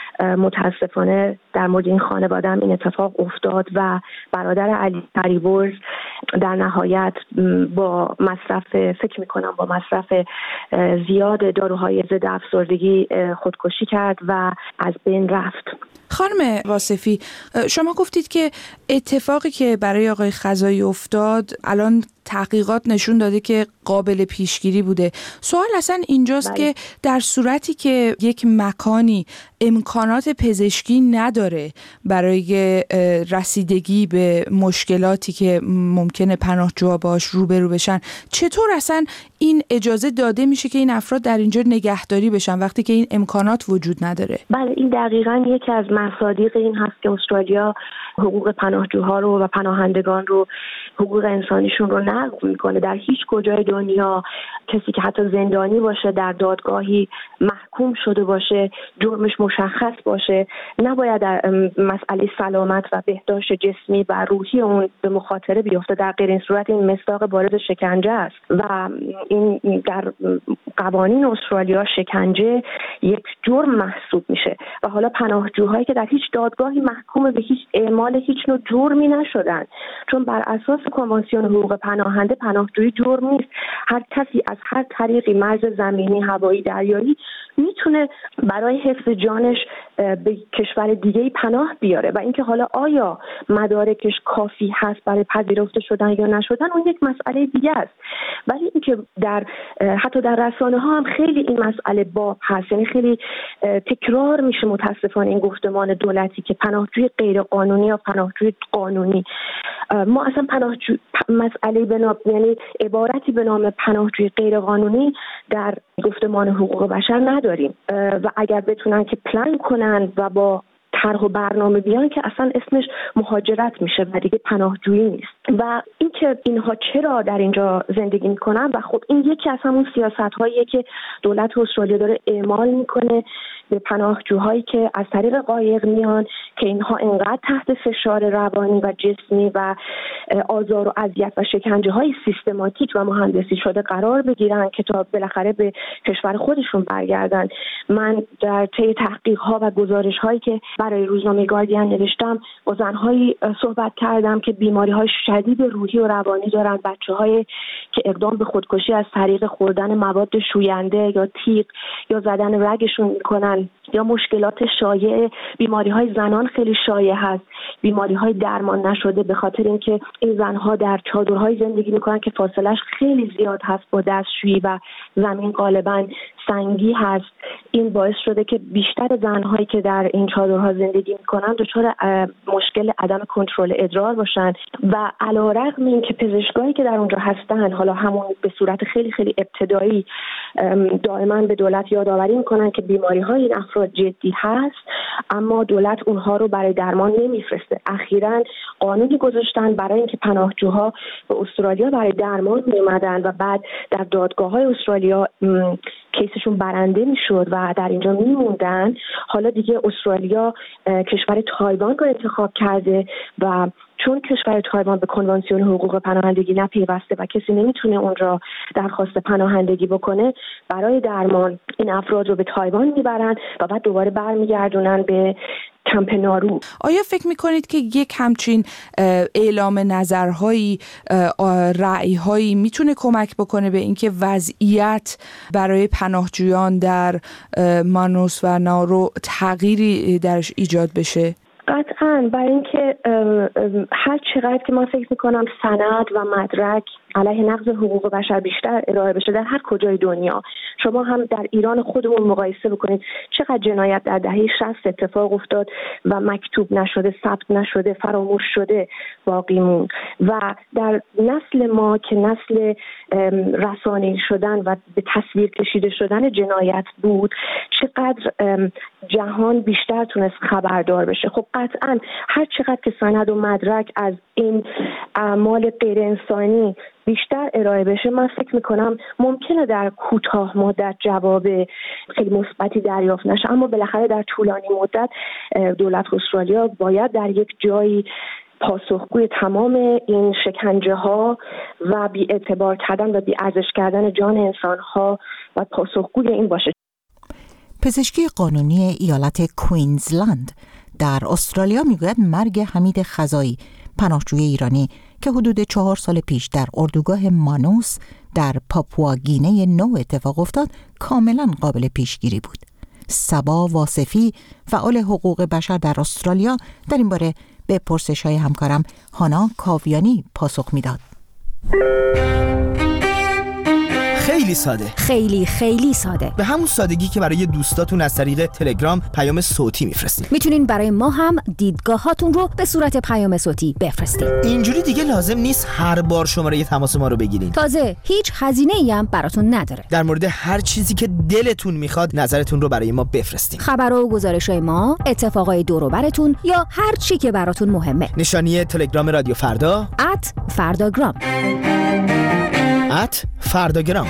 متاسفانه در مورد این خانواده هم این اتفاق افتاد و برادر علی فریبرز در نهایت با مصرف فکر میکنم با مصرف زیاد داروهای ضد افسردگی خودکشی کرد و از بین رفت. خانم واصفی، شما گفتید که اتفاقی که برای آقای خزائی افتاد الان تحقیقات نشون داده که قابل پیشگیری بوده. سوال اصلا اینجاست بله. که در صورتی که یک مکانی امکانات پزشکی نداره برای رسیدگی به مشکلاتی که ممکنه پناهجوها باش روبرو بشن، چطور اصلا این اجازه داده میشه که این افراد در اینجا نگهداری بشن وقتی که این امکانات وجود نداره؟ بله، این دقیقاً یکی از مصادیق این هست که استرالیا حقوق پناهجوها رو و پناهندگان رو، حقوق انسانیشون رو نقض میکنه. در هیچ کجای دنیا کسی که حتی زندانی باشه، در دادگاهی محکوم شده باشه، جرمش مشخص باشه، نباید در مسئله سلامت و بهداشت جسمی و روحی اون به مخاطره بیفته. در غیر این صورت این مصداق بارز شکنجه است و این در قوانین استرالیا شکنجه یک جرم محسوب میشه و حالا پناهجوهایی که در هیچ دادگاهی محکوم به هیچ اعمال هیچ نوع جرمی نشدن، چون بر اساس کنوانسیون حقوق پناه پناهنده پناهجویی جرم نیست. هر کسی از هر طریقی، مرز زمینی، هوایی، دریایی، میتونه برای حفظ جانش به کشور دیگه‌ای پناه بیاره و اینکه حالا آیا مدارکش کافی هست برای پذیرفته شدن یا نشدن اون یک مسئله دیگه است. ولی اینکه در حتی در رسانه ها هم خیلی این مسئله باب هست، یعنی خیلی تکرار میشه متاسفانه این گفتمان دولتی که پناهجوی غیر قانونی یا پناهجوی قانونی. ما اصلا پناهجو مسئله به نام، یعنی عبارتی به نام پناهجوی غیر قانونی در گفتمان حقوق بشر نداریم و اگر بتونن که پلان کنن و با طرح و برنامه بیان که اصلا اسمش مهاجرت میشه و دیگه پناهجویی نیست. و اینکه اینها چرا در اینجا زندگی میکنن و خب این یکی از همون سیاست‌هاییه که دولت استرالیا داره اعمال میکنه به پناهجوهایی که از طریق قایق میان که اینها انقدر تحت فشار روانی و جسمی و آزار و اذیت و شکنجه‌های سیستماتیک و مهندسی شده قرار بگیرن که تا بالاخره به کشور خودشون برگردن. من در طی تحقیق‌ها و گزارش‌هایی که برای روزنامه گاردین نوشتم با زن‌هایی صحبت کردم که بیماری‌های شدید روحی و روانی دارن، بچه‌های که اقدام به خودکشی از طریق خوردن مواد شوینده یا تیغ یا زدن رگشون می‌کنن، یا مشکلات شایع بیماری‌های زنان خیلی شایع هست، بیماری‌های درمان نشده به خاطر اینکه این زن‌ها در چادرهای زندگی می‌کنن که فاصله‌اش خیلی زیاد هست با دستشویی و زمین غالباً سنگی هست. این باعث شده که بیشتر زن‌هایی که در این چادرها زندگی می‌کنن دچار مشکل عدم کنترل ادرار باشن و علی‌رغم اینکه پزشکایی که در اونجا هستن حالا همون به صورت خیلی خیلی ابتدایی دائما به دولت یادآوری می‌کنن که بیماری‌های این افراد جدی هست، اما دولت اونها رو برای درمان نمیفرسته. اخیراً قانونی گذاشتن برای اینکه پناهجوها به استرالیا برای درمان می‌اومدن و بعد در دادگاه‌های استرالیا کیسشون برنده میشد و در اینجا میموندن. حالا دیگه استرالیا کشور تایوان رو انتخاب کرده و چون کشور تایوان به کنوانسیون حقوق پناهندگی نپیوسته و کسی نمیتونه اونجا درخواست پناهندگی بکنه، برای درمان این افراد رو به تایوان میبرن و بعد دوباره برمیگردونن به کمپ نارو. آیا فکر میکنید که یک همچین اعلام نظرهایی، رأیهایی میتونه کمک بکنه به اینکه وضعیت برای پناهجویان در مانوس و نارو تغییری درش ایجاد بشه؟ قطعاً، برای اینکه هر چقدر که من فکر میکنم سند و مدرک علیه نقض حقوق بشر بیشتر ارائه بشه در هر کجای دنیا، شما هم در ایران خودمون مقایسه بکنید چقدر جنایت در دهه شصت اتفاق افتاد و مکتوب نشده، ثبت نشده، فراموش شده باقی موند و در نسل ما که نسل رسانه‌ای شدن و به تصویر کشیده شدن جنایت بود، چقدر جهان بیشتر تونست خبردار بشه. خب قطعاً هر چقدر که سند و مدرک از این اعمال غیر انسانی بیشتر ارائه بشه، من فکر میکنم ممکنه در کوتاه مدت جواب خیلی مثبتی دریافت نشه، اما بالاخره در طولانی مدت دولت استرالیا باید در یک جایی پاسخگوی تمام این شکنجه ها و بی اعتبار کردن و بی ارزش کردن جان انسان ها و پاسخگوی این باشه. پزشکی قانونی ایالت کوینزلند در استرالیا میگوید مرگ حمید خزایی، پناهجوی ایرانی که حدود چهار سال پیش در اردوگاه مانوس در پاپواگینه نو اتفاق افتاد، کاملا قابل پیشگیری بود. صبا واصفی، فعال حقوق بشر در استرالیا، در این باره به پرسش‌های همکارم هانا کاویانی پاسخ میداد. خیلی ساده، خیلی خیلی ساده، به همون سادگی که برای دوستاتون از طریق تلگرام پیام صوتی میفرستین. میتونین برای ما هم دیدگاهاتون رو به صورت پیام صوتی بفرستین. اینجوری دیگه لازم نیست هر بار شماره تماس ما رو بگیرین. تازه هیچ هزینه‌ای هم براتون نداره. در مورد هر چیزی که دلتون میخواد نظرتون رو برای ما بفرستین. خبرها و گزارش‌های ما، اتفاقای دور و براتون یا هر چی که براتون مهمه. نشانی تلگرام رادیو فردا ات فرداگرام ات فرداگرام.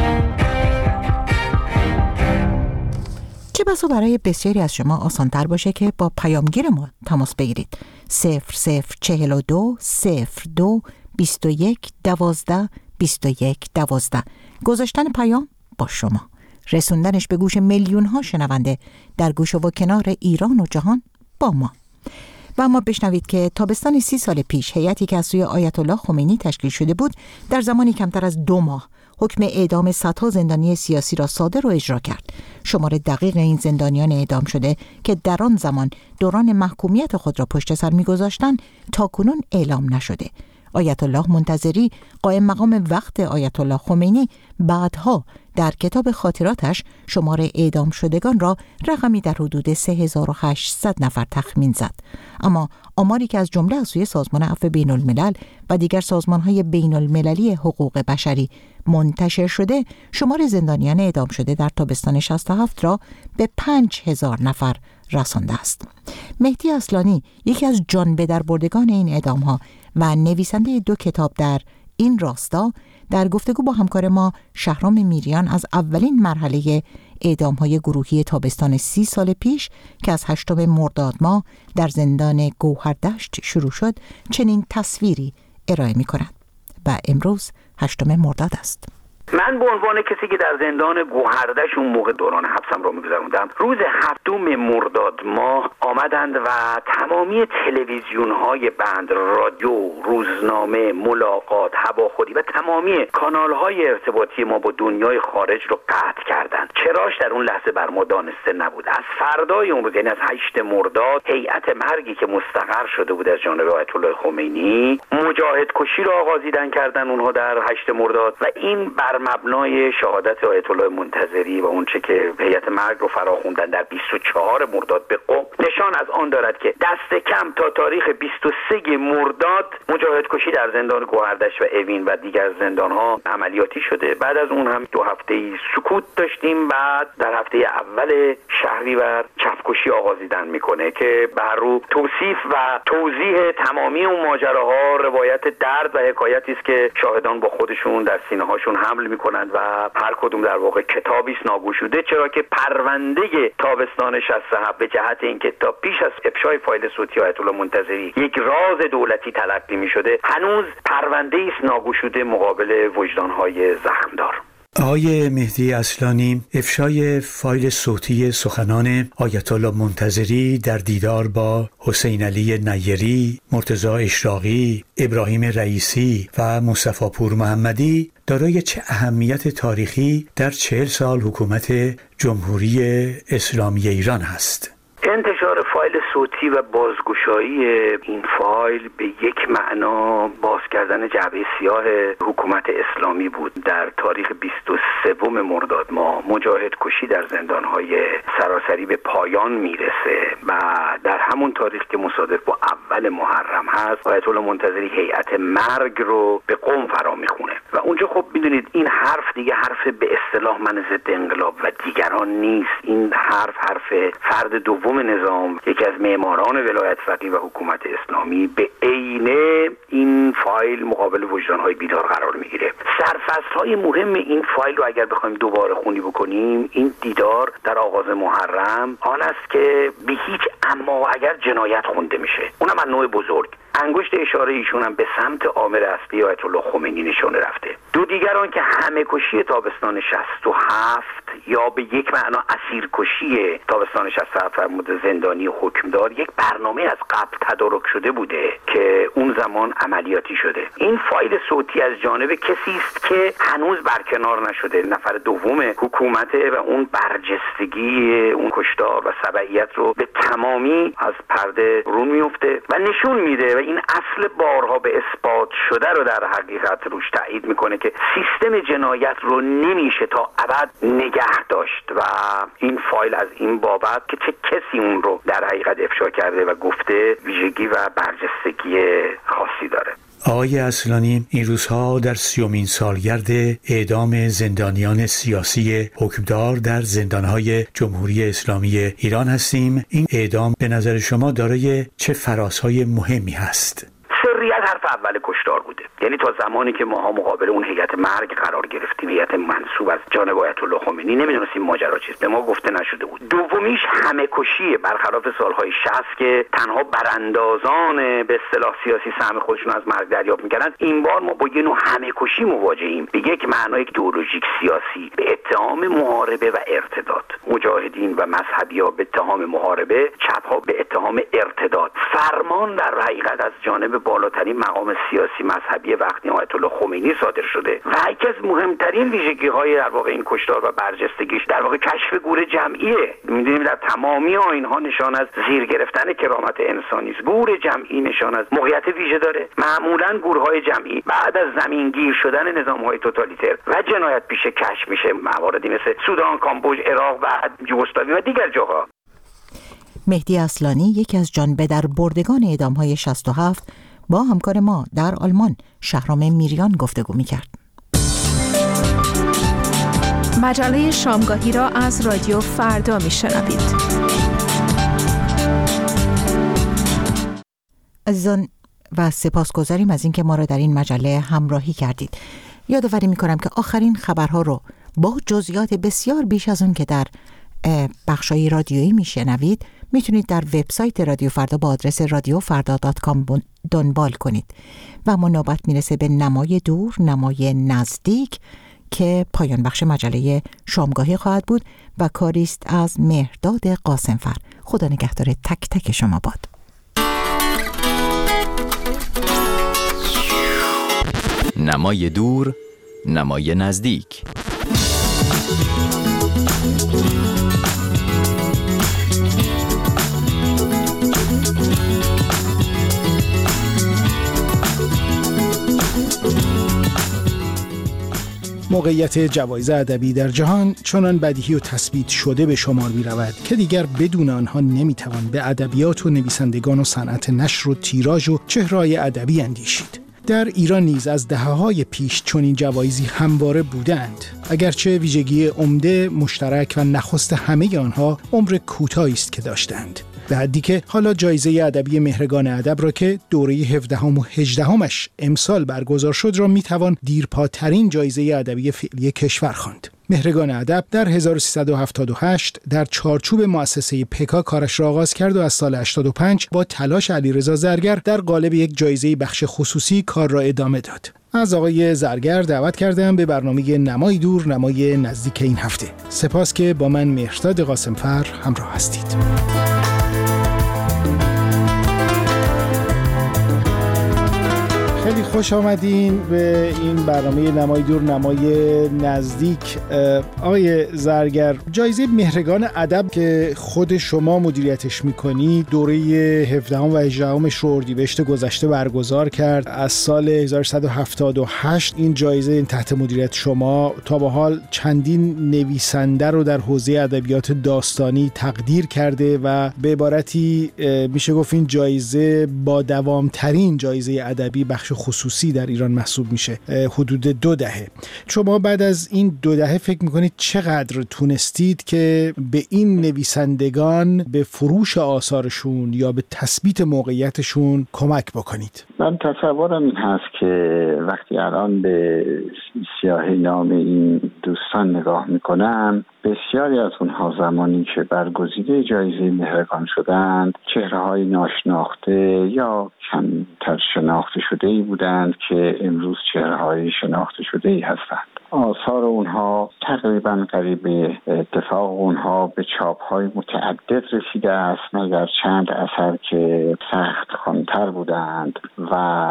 چه بسا برای بسیاری از شما آسان‌تر باشه که با پیامگیر ما تماس بگیرید. صفر صفر چهل و دو صفر دو بیست و یک دوازده بیست و یک دوازده. گذاشتن پیام با شما، رسوندنش به گوش میلیون ها شنونده در گوش و کنار ایران و جهان با ما. و اما بشنوید که تابستان سی سال پیش هیئتی که از سوی آیت الله خمینی تشکیل شده بود در زمانی کمتر از دو ماه حکم اعدام صدها زندانی سیاسی را صادر و اجرا کرد. شمار دقیق این زندانیان اعدام شده که در آن زمان دوران محکومیت خود را پشت سر می‌گذاشتند تاکنون اعلام نشده. آیت الله منتظری، قائم مقام وقت آیت الله خمینی، بعدها در کتاب خاطراتش شمار اعدام شدگان را رقمی در حدود سه هزار و هشتصد نفر تخمین زد. اما آماری که از جمله از سوی سازمان عفو بین الملل و دیگر سازمان‌های بین المللی حقوق بشری منتشر شده، شمار زندانیان اعدام شده در تابستان شصت و هفت را به پنج هزار نفر رسانده است. مهدی اصلانی، یکی از جان به در بردگان این اعدام‌ها و نویسنده دو کتاب در این راستا، در گفتگو با همکار ما شهرام میریان از اولین مرحله اعدام‌های گروهی تابستان سی سال پیش که از هشتم مرداد ماه در زندان گوهردشت شروع شد چنین تصویری ارائه می‌کند و امروز هشتم مرداد است. من به عنوان کسی که در زندان گوهردش اون موقع دوران حبسم رو می‌گذروندم، روز هفتم مرداد ماه آمدند و تمامی تلویزیون‌های بند، رادیو، روزنامه، ملاقات، هواخوری و تمامی کانال‌های ارتباطی ما با دنیای خارج رو قطع کردند. چراش در اون لحظه بر ما دانسته نبود. از فردای اون روز، یعنی از هشت مرداد، هیئت مرگی که مستقر شده بود از جانب آیت الله خمینی، مجاهد کشی رو آغازیدن کردن اونها در هشت مرداد و این بر مبنای شهادت آیت الله منتظری و اون چه که هیئت مرگ رو فراخوندن در بیست و چهارم مرداد به قم نشان از آن دارد که دست کم تا تاریخ بیست و سوم مرداد مجاهد کشی در زندان گوهردش و اوین و دیگر زندان‌ها عملیاتی شده. بعد از اون هم دو هفته سکوت داشتیم. بعد در هفته اول شهریور چپکشی آغازیدن میکنه که بر رو توصیف و توضیح تمامی اون ماجراها روایت درد و حکایتی است که شاهدان با خودشون در سینه‌هاشون حمل میکنند و هر کدوم در واقع کتابی است ناگشوده، چرا که پرونده تابستان شصت و هفت به جهت اینکه تا پیش از افشای فایل صوتی آیت الله منتظری یک راز دولتی تلقی میشده، هنوز پرونده است ناگشوده مقابل وجدان‌های زخمدار. آقای مهدی اصلانی، افشای فایل صوتی سخنان آیت الله منتظری در دیدار با حسین علی نیری، مرتضی اشراقی، ابراهیم رئیسی و مصطفی پور محمدی دارای چه اهمیت تاریخی در چهل سال حکومت جمهوری اسلامی ایران است؟ انتشار فایل صوتی و بازگشایی این فایل به یک معنا باز کردن جعبه سیاه حکومت اسلامی بود. در تاریخ بیست و سوم مرداد ماه مجاهد کشی در زندان‌های سراسری به پایان میرسه و در همون تاریخ که مصادف با اول محرم هست، آیت الله منتظری هیئت مرگ رو به قم فرا میخونه و اونجا خب میدونید این حرف دیگه حرف به اصطلاح من ضد انقلاب و دیگران نیست. این حرف حرف فرد دوم نظام، یکی از معماران ولایت فقیه و حکومت اسلامی، به عینه این فایل مقابل وجدان‌های بیدار قرار میگیره. سرفصل‌های مهم این فایل رو اگر بخوایم دوباره خونی بکنیم، این دیدار در آغاز محرم آن است که به هیچ اما اگر جنایت خونده میشه، اونم از نوع بزرگ. انگشت اشاره ایشون هم به سمت عامل اصلی آیت الله خمینی نشانه رفته. دو دیگران که همه کشی تابستان شصت و هفت یا به یک معنا اسیرکشی تابستان شصت و هفت فرمود زندانی حکمدار یک برنامه از قبل تدارک شده بوده که اون زمان عملیاتی شده. این فایل صوتی از جانب کسی است که هنوز برکنار نشده، نفر دوم حکومته و اون برجستگی اون کشتار و سبعیت رو به تمامی از پرده رون میفته و نشون میده و این اصل بارها به اثبات شده رو در حقیقت روش تایید میکنه که سیستم جنایت رو نمیشه تا ابد نگه داشت و این فایل از این بابت که چه کسی اون رو در حقیقت افشا کرده و گفته ویژگی و برجستگی خاصی داره. آقای اصلانی، این روزها در سیومین سالگرد اعدام زندانیان سیاسی حکمدار در زندانهای جمهوری اسلامی ایران هستیم. این اعدام به نظر شما دارای چه فرازهای مهمی هست؟ سریت حرف اول کشتار بوده، یعنی تا زمانی که ماها مقابل اون هیئت مرگ قرار گرفتیم، هیئت منصوب از جانب آیت الله خمینی، نمیدونستیم ماجرا چیست، به ما گفته نشده بود. دومیش همه کشیه، برخلاف سالهای شصت که تنها براندازان به اصطلاح سیاسی سهم خودشون از مرگ دریافت میکردن، این بار ما با یه نوع همه کشی مواجهیم، به یک معنای ایدئولوژیک سیاسی به اتهام محاربه و ارتداد، مجاهدین و مذهبی‌ها به اتهام محاربه، چپ‌ها به اتهام ارتداد. فرمان در حقیقت از جانب بالاترین مقام سیاسی مذهبی وقتی آیت الله خمینی صادر شده و یکی از مهمترین ویژگی‌های در واقع این کشتار و برجستگیش در واقع کشف گور جمعیه. می‌دونیم در تمامی آیین‌ها نشان از زیر گرفتن کرامت انسانی است. گور جمعی نشان از موقعیت ویژه داره. معمولاً گورهای جمعی بعد از زمینگیر شدن نظام‌های توتالیتر و جنایت پیشه کشف میشه، مواردی مثل سودان، کامبوج، عراق و یوگسلاوی و دیگر جاها. مهدی اصلانی یکی از جان به در بردگان اعدام‌های شصت و هفت با همکار ما در آلمان شهرام میریان گفتگو می‌کرد. مجله شامگاهی را از رادیو فردا میشنوید. عزیزان و سپاسگزاریم از اینکه ما را در این مجله همراهی کردید. یادآوری می‌کنم که آخرین خبرها رو با جزئیات بسیار بیش از اون که در بخشای رادیویی میشنوید میتونید در وبسایت رادیو فردا با آدرس رادیو فردا دات کام دنبال کنید. و اما نوبت میرسه به نمای دور، نمای نزدیک که پایان بخش مجله شامگاهی خواهد بود و کاریست از مهرداد قاسمفر. خدا نگهدار تک تک شما باد. نمای دور، نمای نزدیک. موقعیت جوایز ادبی در جهان چنان بدیهی و تثبیت شده به شمار می رود که دیگر بدون آنها نمی توان به ادبیات و نویسندگان و صنعت نشر و تیراژ و چهره‌های ادبی اندیشید. در ایران نیز از دهه‌های پیش چنین جوایزی همواره بودند، اگرچه ویژگی عمده، مشترک و نخست همه آنها عمر کوتاهی است که داشتند. به حدی که حالا جایزه ادبی مهرگان ادب را که دوره هفدهم و هجدهمش امسال برگزار شد را میتوان دیرپاترین جایزه ادبی فعلی کشور خواند. مهرگان ادب در هزار و سیصد و هفتاد و هشت در چارچوب مؤسسه پکا کارش را آغاز کرد و از سال هشتاد و پنج با تلاش علیرضا زرگر در قالب یک جایزه بخش خصوصی کار را ادامه داد. از آقای زرگر دعوت کردم به برنامه نمای دور، نمای نزدیک این هفته. سپاس که با من مهرداد قاسمفر همراه هستید. خیلی خوش آمدین به این برنامه نمای دور، نمای نزدیک. آقای زرگر، جایزه مهرگان ادب که خود شما مدیریتش میکنی دوره هفدهم و هجدهمش رو اردیبهشت گذشته برگزار کرد. از سال هزار و سیصد و هفتاد و هشت این جایزه تحت مدیریت شما تا به حال چندین نویسنده رو در حوزه ادبیات داستانی تقدیر کرده و به عبارتی میشه گفت این جایزه با دوامترین جایزه ادبی بخش خصوصی در ایران محسوب میشه، حدود دو دهه. شما بعد از این دو دهه فکر میکنید چقدر تونستید که به این نویسندگان به فروش آثارشون یا به تثبیت موقعیتشون کمک بکنید؟ من تصورم این هست که وقتی الان به سیاهی نام این دوستان نگاه میکنم، بسیاری از اونها زمانی که برگزیده جایزه مهرگان شدند چهره‌های ناشناخته یا کمتر شناخته شده ای بودند که امروز چهره‌های شناخته شده ای هستند. آثار اونها تقریبا قریب اتفاق اونها به چاپ‌های متعدد رسیده است، مگر چند اثر که سخت خوان‌تر بودند و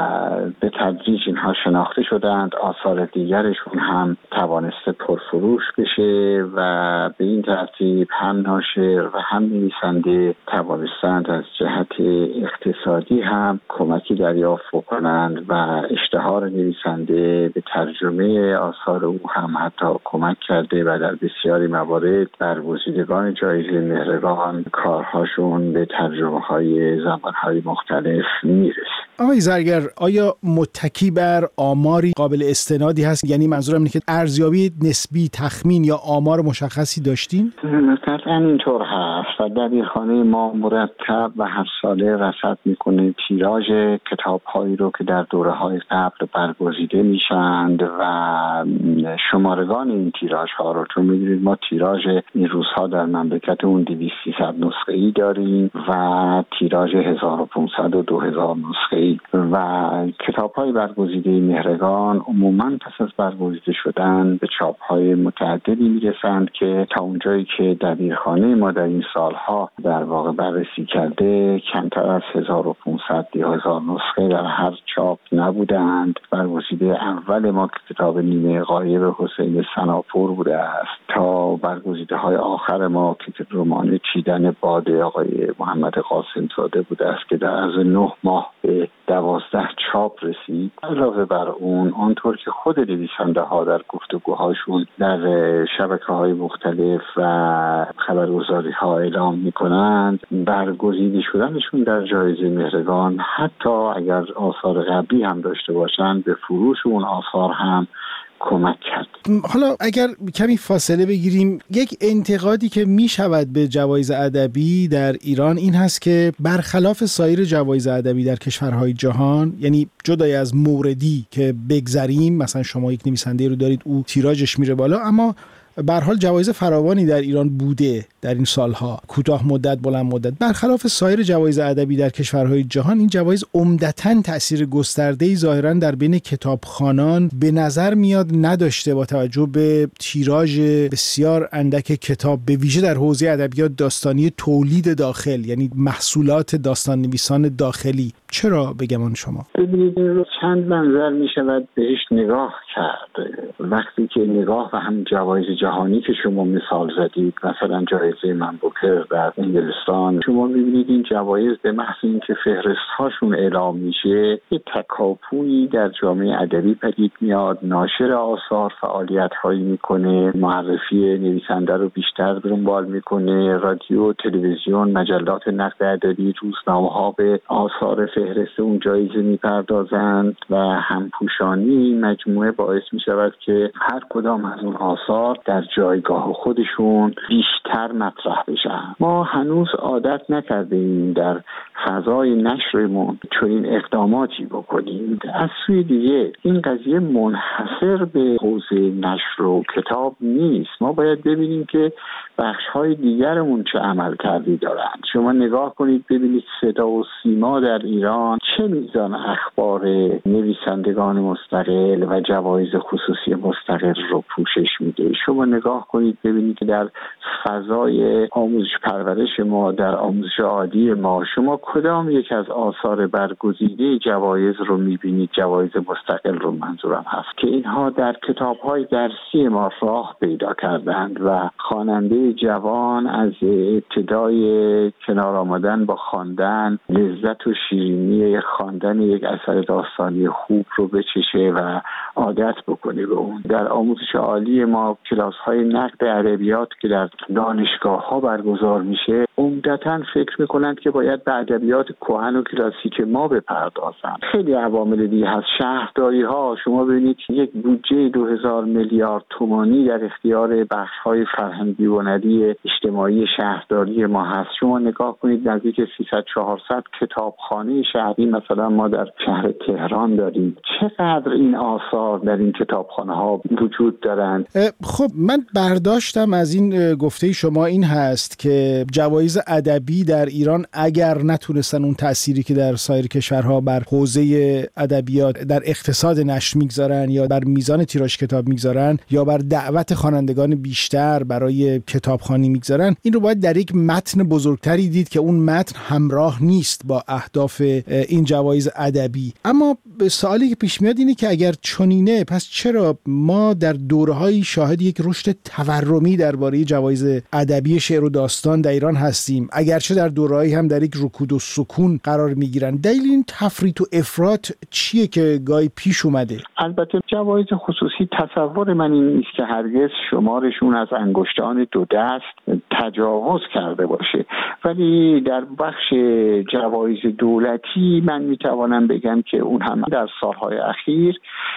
به تدریج اینها شناخته شدند. آثار دیگرشون هم توانسته پرفروش بشه و به این ترتیب هم ناشر و هم نویسنده توانستند از جهت اقتصادی هم کمکی دریافت بکنند و اشتهار نویسنده به ترجمه آثار او هم حتی کمک کرده و در بسیاری موارد برگزیدگان جایزه مهرگان کارهاشون به ترجمه های زبانهای مختلف میرسه. آقای زرگر، آیا متکی بر آماری قابل استنادی هست؟ یعنی منظورم اینه که ارزیابی نسبی، تخمین یا آمار مشخصی داشتین؟ قطعا اینطور هست و دبیرخانه ما مرتب و هر ساله رصد میکنه تیراژ کتاب‌هایی رو که در دوره‌های قبل برگزیده میشند و شمارگان این تیراژ ها رو، چون میدونید ما تیراژ این روزها در مملکت اون دویست سیصد نسخه‌ای داریم و تیراژ هزار و پانصد و دو هزار نسخه‌ای ای و کتاب‌های برگزیده مهرگان عموماً پس از برگزیده شدن به چاپ‌های متعددی میرسند که تا اونجایی که دبیرخانه ما در این سالها در واقع بررسی کرده کمتر از هزار و پانصد یا هزار نسخه در هر چاپ نبودند. برگزیده اول ما که کتاب نیمه غایب حسین سناپور بوده است تا برگزیده های آخر ما که رمان چیدن باده آقای محمد قاسم زاده بوده است که در از نه ماه به دوازده چاپ رسید. علاوه بر اون آنطور که خود نویسنده ها در گفتگوهاشون در شبکه های مختلف و خبرگزاری ها اعلام می کنند برگزیده شدنشون در جایزه مهرگان حتی اگر آثار قبلی هم داشته باشند به فروش اون آثار هم کمک کرد. حالا اگر کمی فاصله بگیریم، یک انتقادی که می شود به جوایز ادبی در ایران این هست که برخلاف سایر جوایز ادبی در کشورهای جهان، یعنی جدای از موردی که بگذریم، مثلا شما یک نویسنده رو دارید او تیراژش میره بالا، اما به هر حال جوایز فراوانی در ایران بوده در این سالها، کوتاه مدت بلند مدت. برخلاف سایر جوایز ادبی در کشورهای جهان این جوایز عمدتاً تأثیر گسترده‌ای ظاهراً در بین کتابخوانان به نظر میاد نداشته با توجه به تیراژ بسیار اندک کتاب، به ویژه در حوزه ادبیات داستانی تولید داخل، یعنی محصولات داستان نویسان داخلی. چرا بگمان شما؟ ببینید چند منظر می شود بهش نگاه کرد. وقتی که نگاه و هم جوایز جهانی که شما مثال زدید، مثلا جایزه من بوکر در انگلستان، شما می‌بینید این جوایز به محض اینکه فهرست هاشون اعلام میشه یه تکاپویی در جامعه ادبی پدید میاد، ناشر آثار فعالیت هایی میکنه، معرفی نویسنده رو بیشتر دنبال میکنه، رادیو، تلویزیون، مجلات نقد ادبی، روزنامه‌ها به آثار فهرست اون جایزه میپردازند و همپوشانی مجموعه باعث میشود که هر کدام از اون آثار در جایگاه خودشون بیشتر مطرح بشن. ما هنوز عادت نکردیم در فضای نشرمون چنین اقداماتی بکنیم. از سوی دیگه این قضیه منحصر به حوزه نشر و کتاب نیست. ما باید ببینیم که بخش‌های دیگرمون چه عمل کردی دارند. شما نگاه کنید ببینید صدا و سیما در ایران چه میزان اخبار نویسندگان مستقل و جوایز خصوصی مستقل رو پوشش میده. شما نگاه کنید ببینید که در فضای آموزش پرورش ما، در آموزش عالی ما، شما کدام یک از آثار برگزیده جوایز رو میبینید، جوایز مستقل رو منظورم هست، که اینها در کتاب‌های درسی ما راه پیدا کردند و خواننده جوان از ابتدای کنار آمدن با خواندن لذت و شیرینی خواندن یک اثر داستانی خوب رو بچشه و عادت بکنه به اون. در آموزش عالی ما کلاس‌های نقد ادبیات که در دانشگاه‌ها برگزار میشه عمدتاً فکر میکنند که باید به ادبیات کهن و کلاسیک ما بپردازند. خیلی عوامل دیگه هست. شهرداری‌ها، شما ببینید یک بودجه دو هزار میلیارد تومانی در اختیار بخش‌های فرهنگی و هنری اجتماعی شهرداری ما هست. شما نگاه کنید نزدیک سیصد چهارصد کتابخانه شهری مثلا ما در شهر تهران داریم. چقدر این آثار در این کتابخانه‌ها وجود دارند؟ خب من برداشتم از این گفته شما این هست که جوایز ادبی در ایران اگر نتونستن اون تأثیری که در سایر کشورها بر حوزه ادبیات در اقتصاد نشر میگذارن یا بر میزان تیراژ کتاب میگذارن یا بر دعوت خوانندگان بیشتر برای کتابخوانی میگذارن، این رو باید در یک متن بزرگتری دید که اون متن همراه نیست با اهداف این جوایز ادبی. اما سوالی که پیش میاد اینه که اگر چنینه پس چرا ما در دوره‌های شاهد یک رشد تورمی درباره جوایز ادبی شعر و داستان در ایران هستیم، اگرچه در دوره‌ای هم در یک رکود و سکون قرار میگیرن؟ دلیل این تفریط و افراط چیه که گاهی پیش اومده؟ البته جوایز خصوصی تصور من این نیست که هرگز شمارشون از انگشتان دو دست تجاوز کرده باشه، ولی در بخش جوایز دولتی من میتوانم بگم که اون هم در سالهای اخیر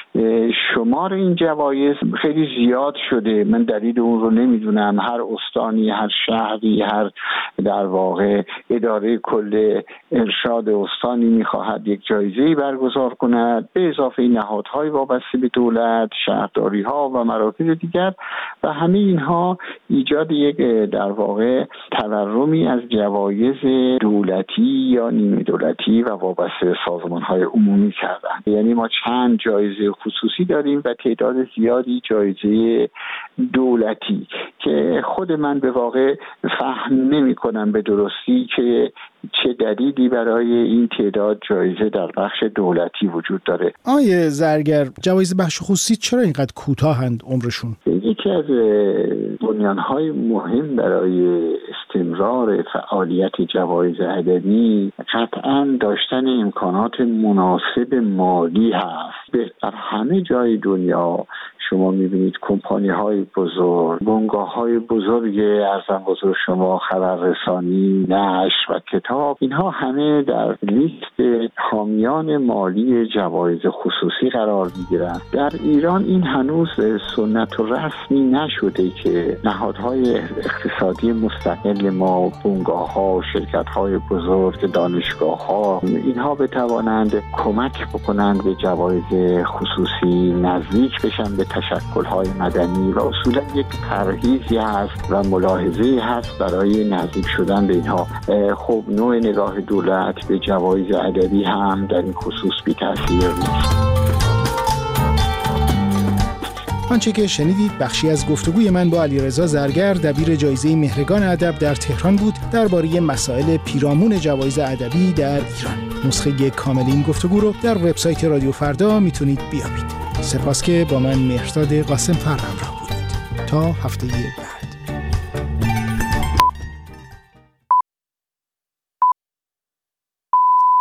شمار این جوایز خیلی زیاد شده. من دلیل اون رو نمیدونم. هر استانی، هر شهری، هر در واقع اداره کل ارشاد استانی میخواهد یک جایزه‌ای برگزار کند به اضافه نهادهای وابسته به دولت، شهرداری‌ها و مراکز دیگر، و همه اینها ایجاد یک در در واقع تورمی از جوایز دولتی یا نیمه دولتی و وابسته به سازمان‌های عمومی کردند. یعنی ما چند جایزه خصوصی داریم و تعداد زیادی جایزه دولتی که خود من به واقع فهم نمی‌کنم به درستی که چه دلیلی برای این تعداد جایزه در بخش دولتی وجود داره. آیه زرگر، جوایز بخش خصوصی چرا اینقدر کوتاهند عمرشون؟ یکی از بنیان‌های مهم برای استمرار فعالیت جوایز ادبی قطعاً داشتن امکانات مناسب مالی هست. در همه جای دنیا شما می‌بینید کمپانی‌های بزرگ، بنگاه‌های بزرگ ارزم بزرگ شما خبررسانی، نشر و کتاب، اینها همه در لیست حامیان مالی جوایز خصوصی قرار می‌گیرند. در ایران این هنوز سنت و رسمی نشده که نهادهای اقتصادی مستقل ما، بنگاه‌ها، شرکت‌های بزرگ، دانشگاه‌ها، اینها بتوانند کمک بکنند به جوایز خصوصی نزدیک بشن به تشکل‌های مدنی و اصولا یک پرهیزی هست و ملاحظه‌ای هست برای نزدیک شدن به اینها. خب نوع نگاه دولت به جوایز ادبی هم در این خصوص بی تأثیر نیست. آنچه که شنیدید بخشی از گفتگوی من با علیرضا زرگر، دبیر جایزه مهرگان ادب در تهران بود درباره مسائل پیرامون جوایز ادبی در ایران. نسخه کامل این گفتگو رو در وبسایت رادیو فردا میتونید بیابید. سپاس که با من مهرداد قاسم فر همراه بودید. تا هفته بعد.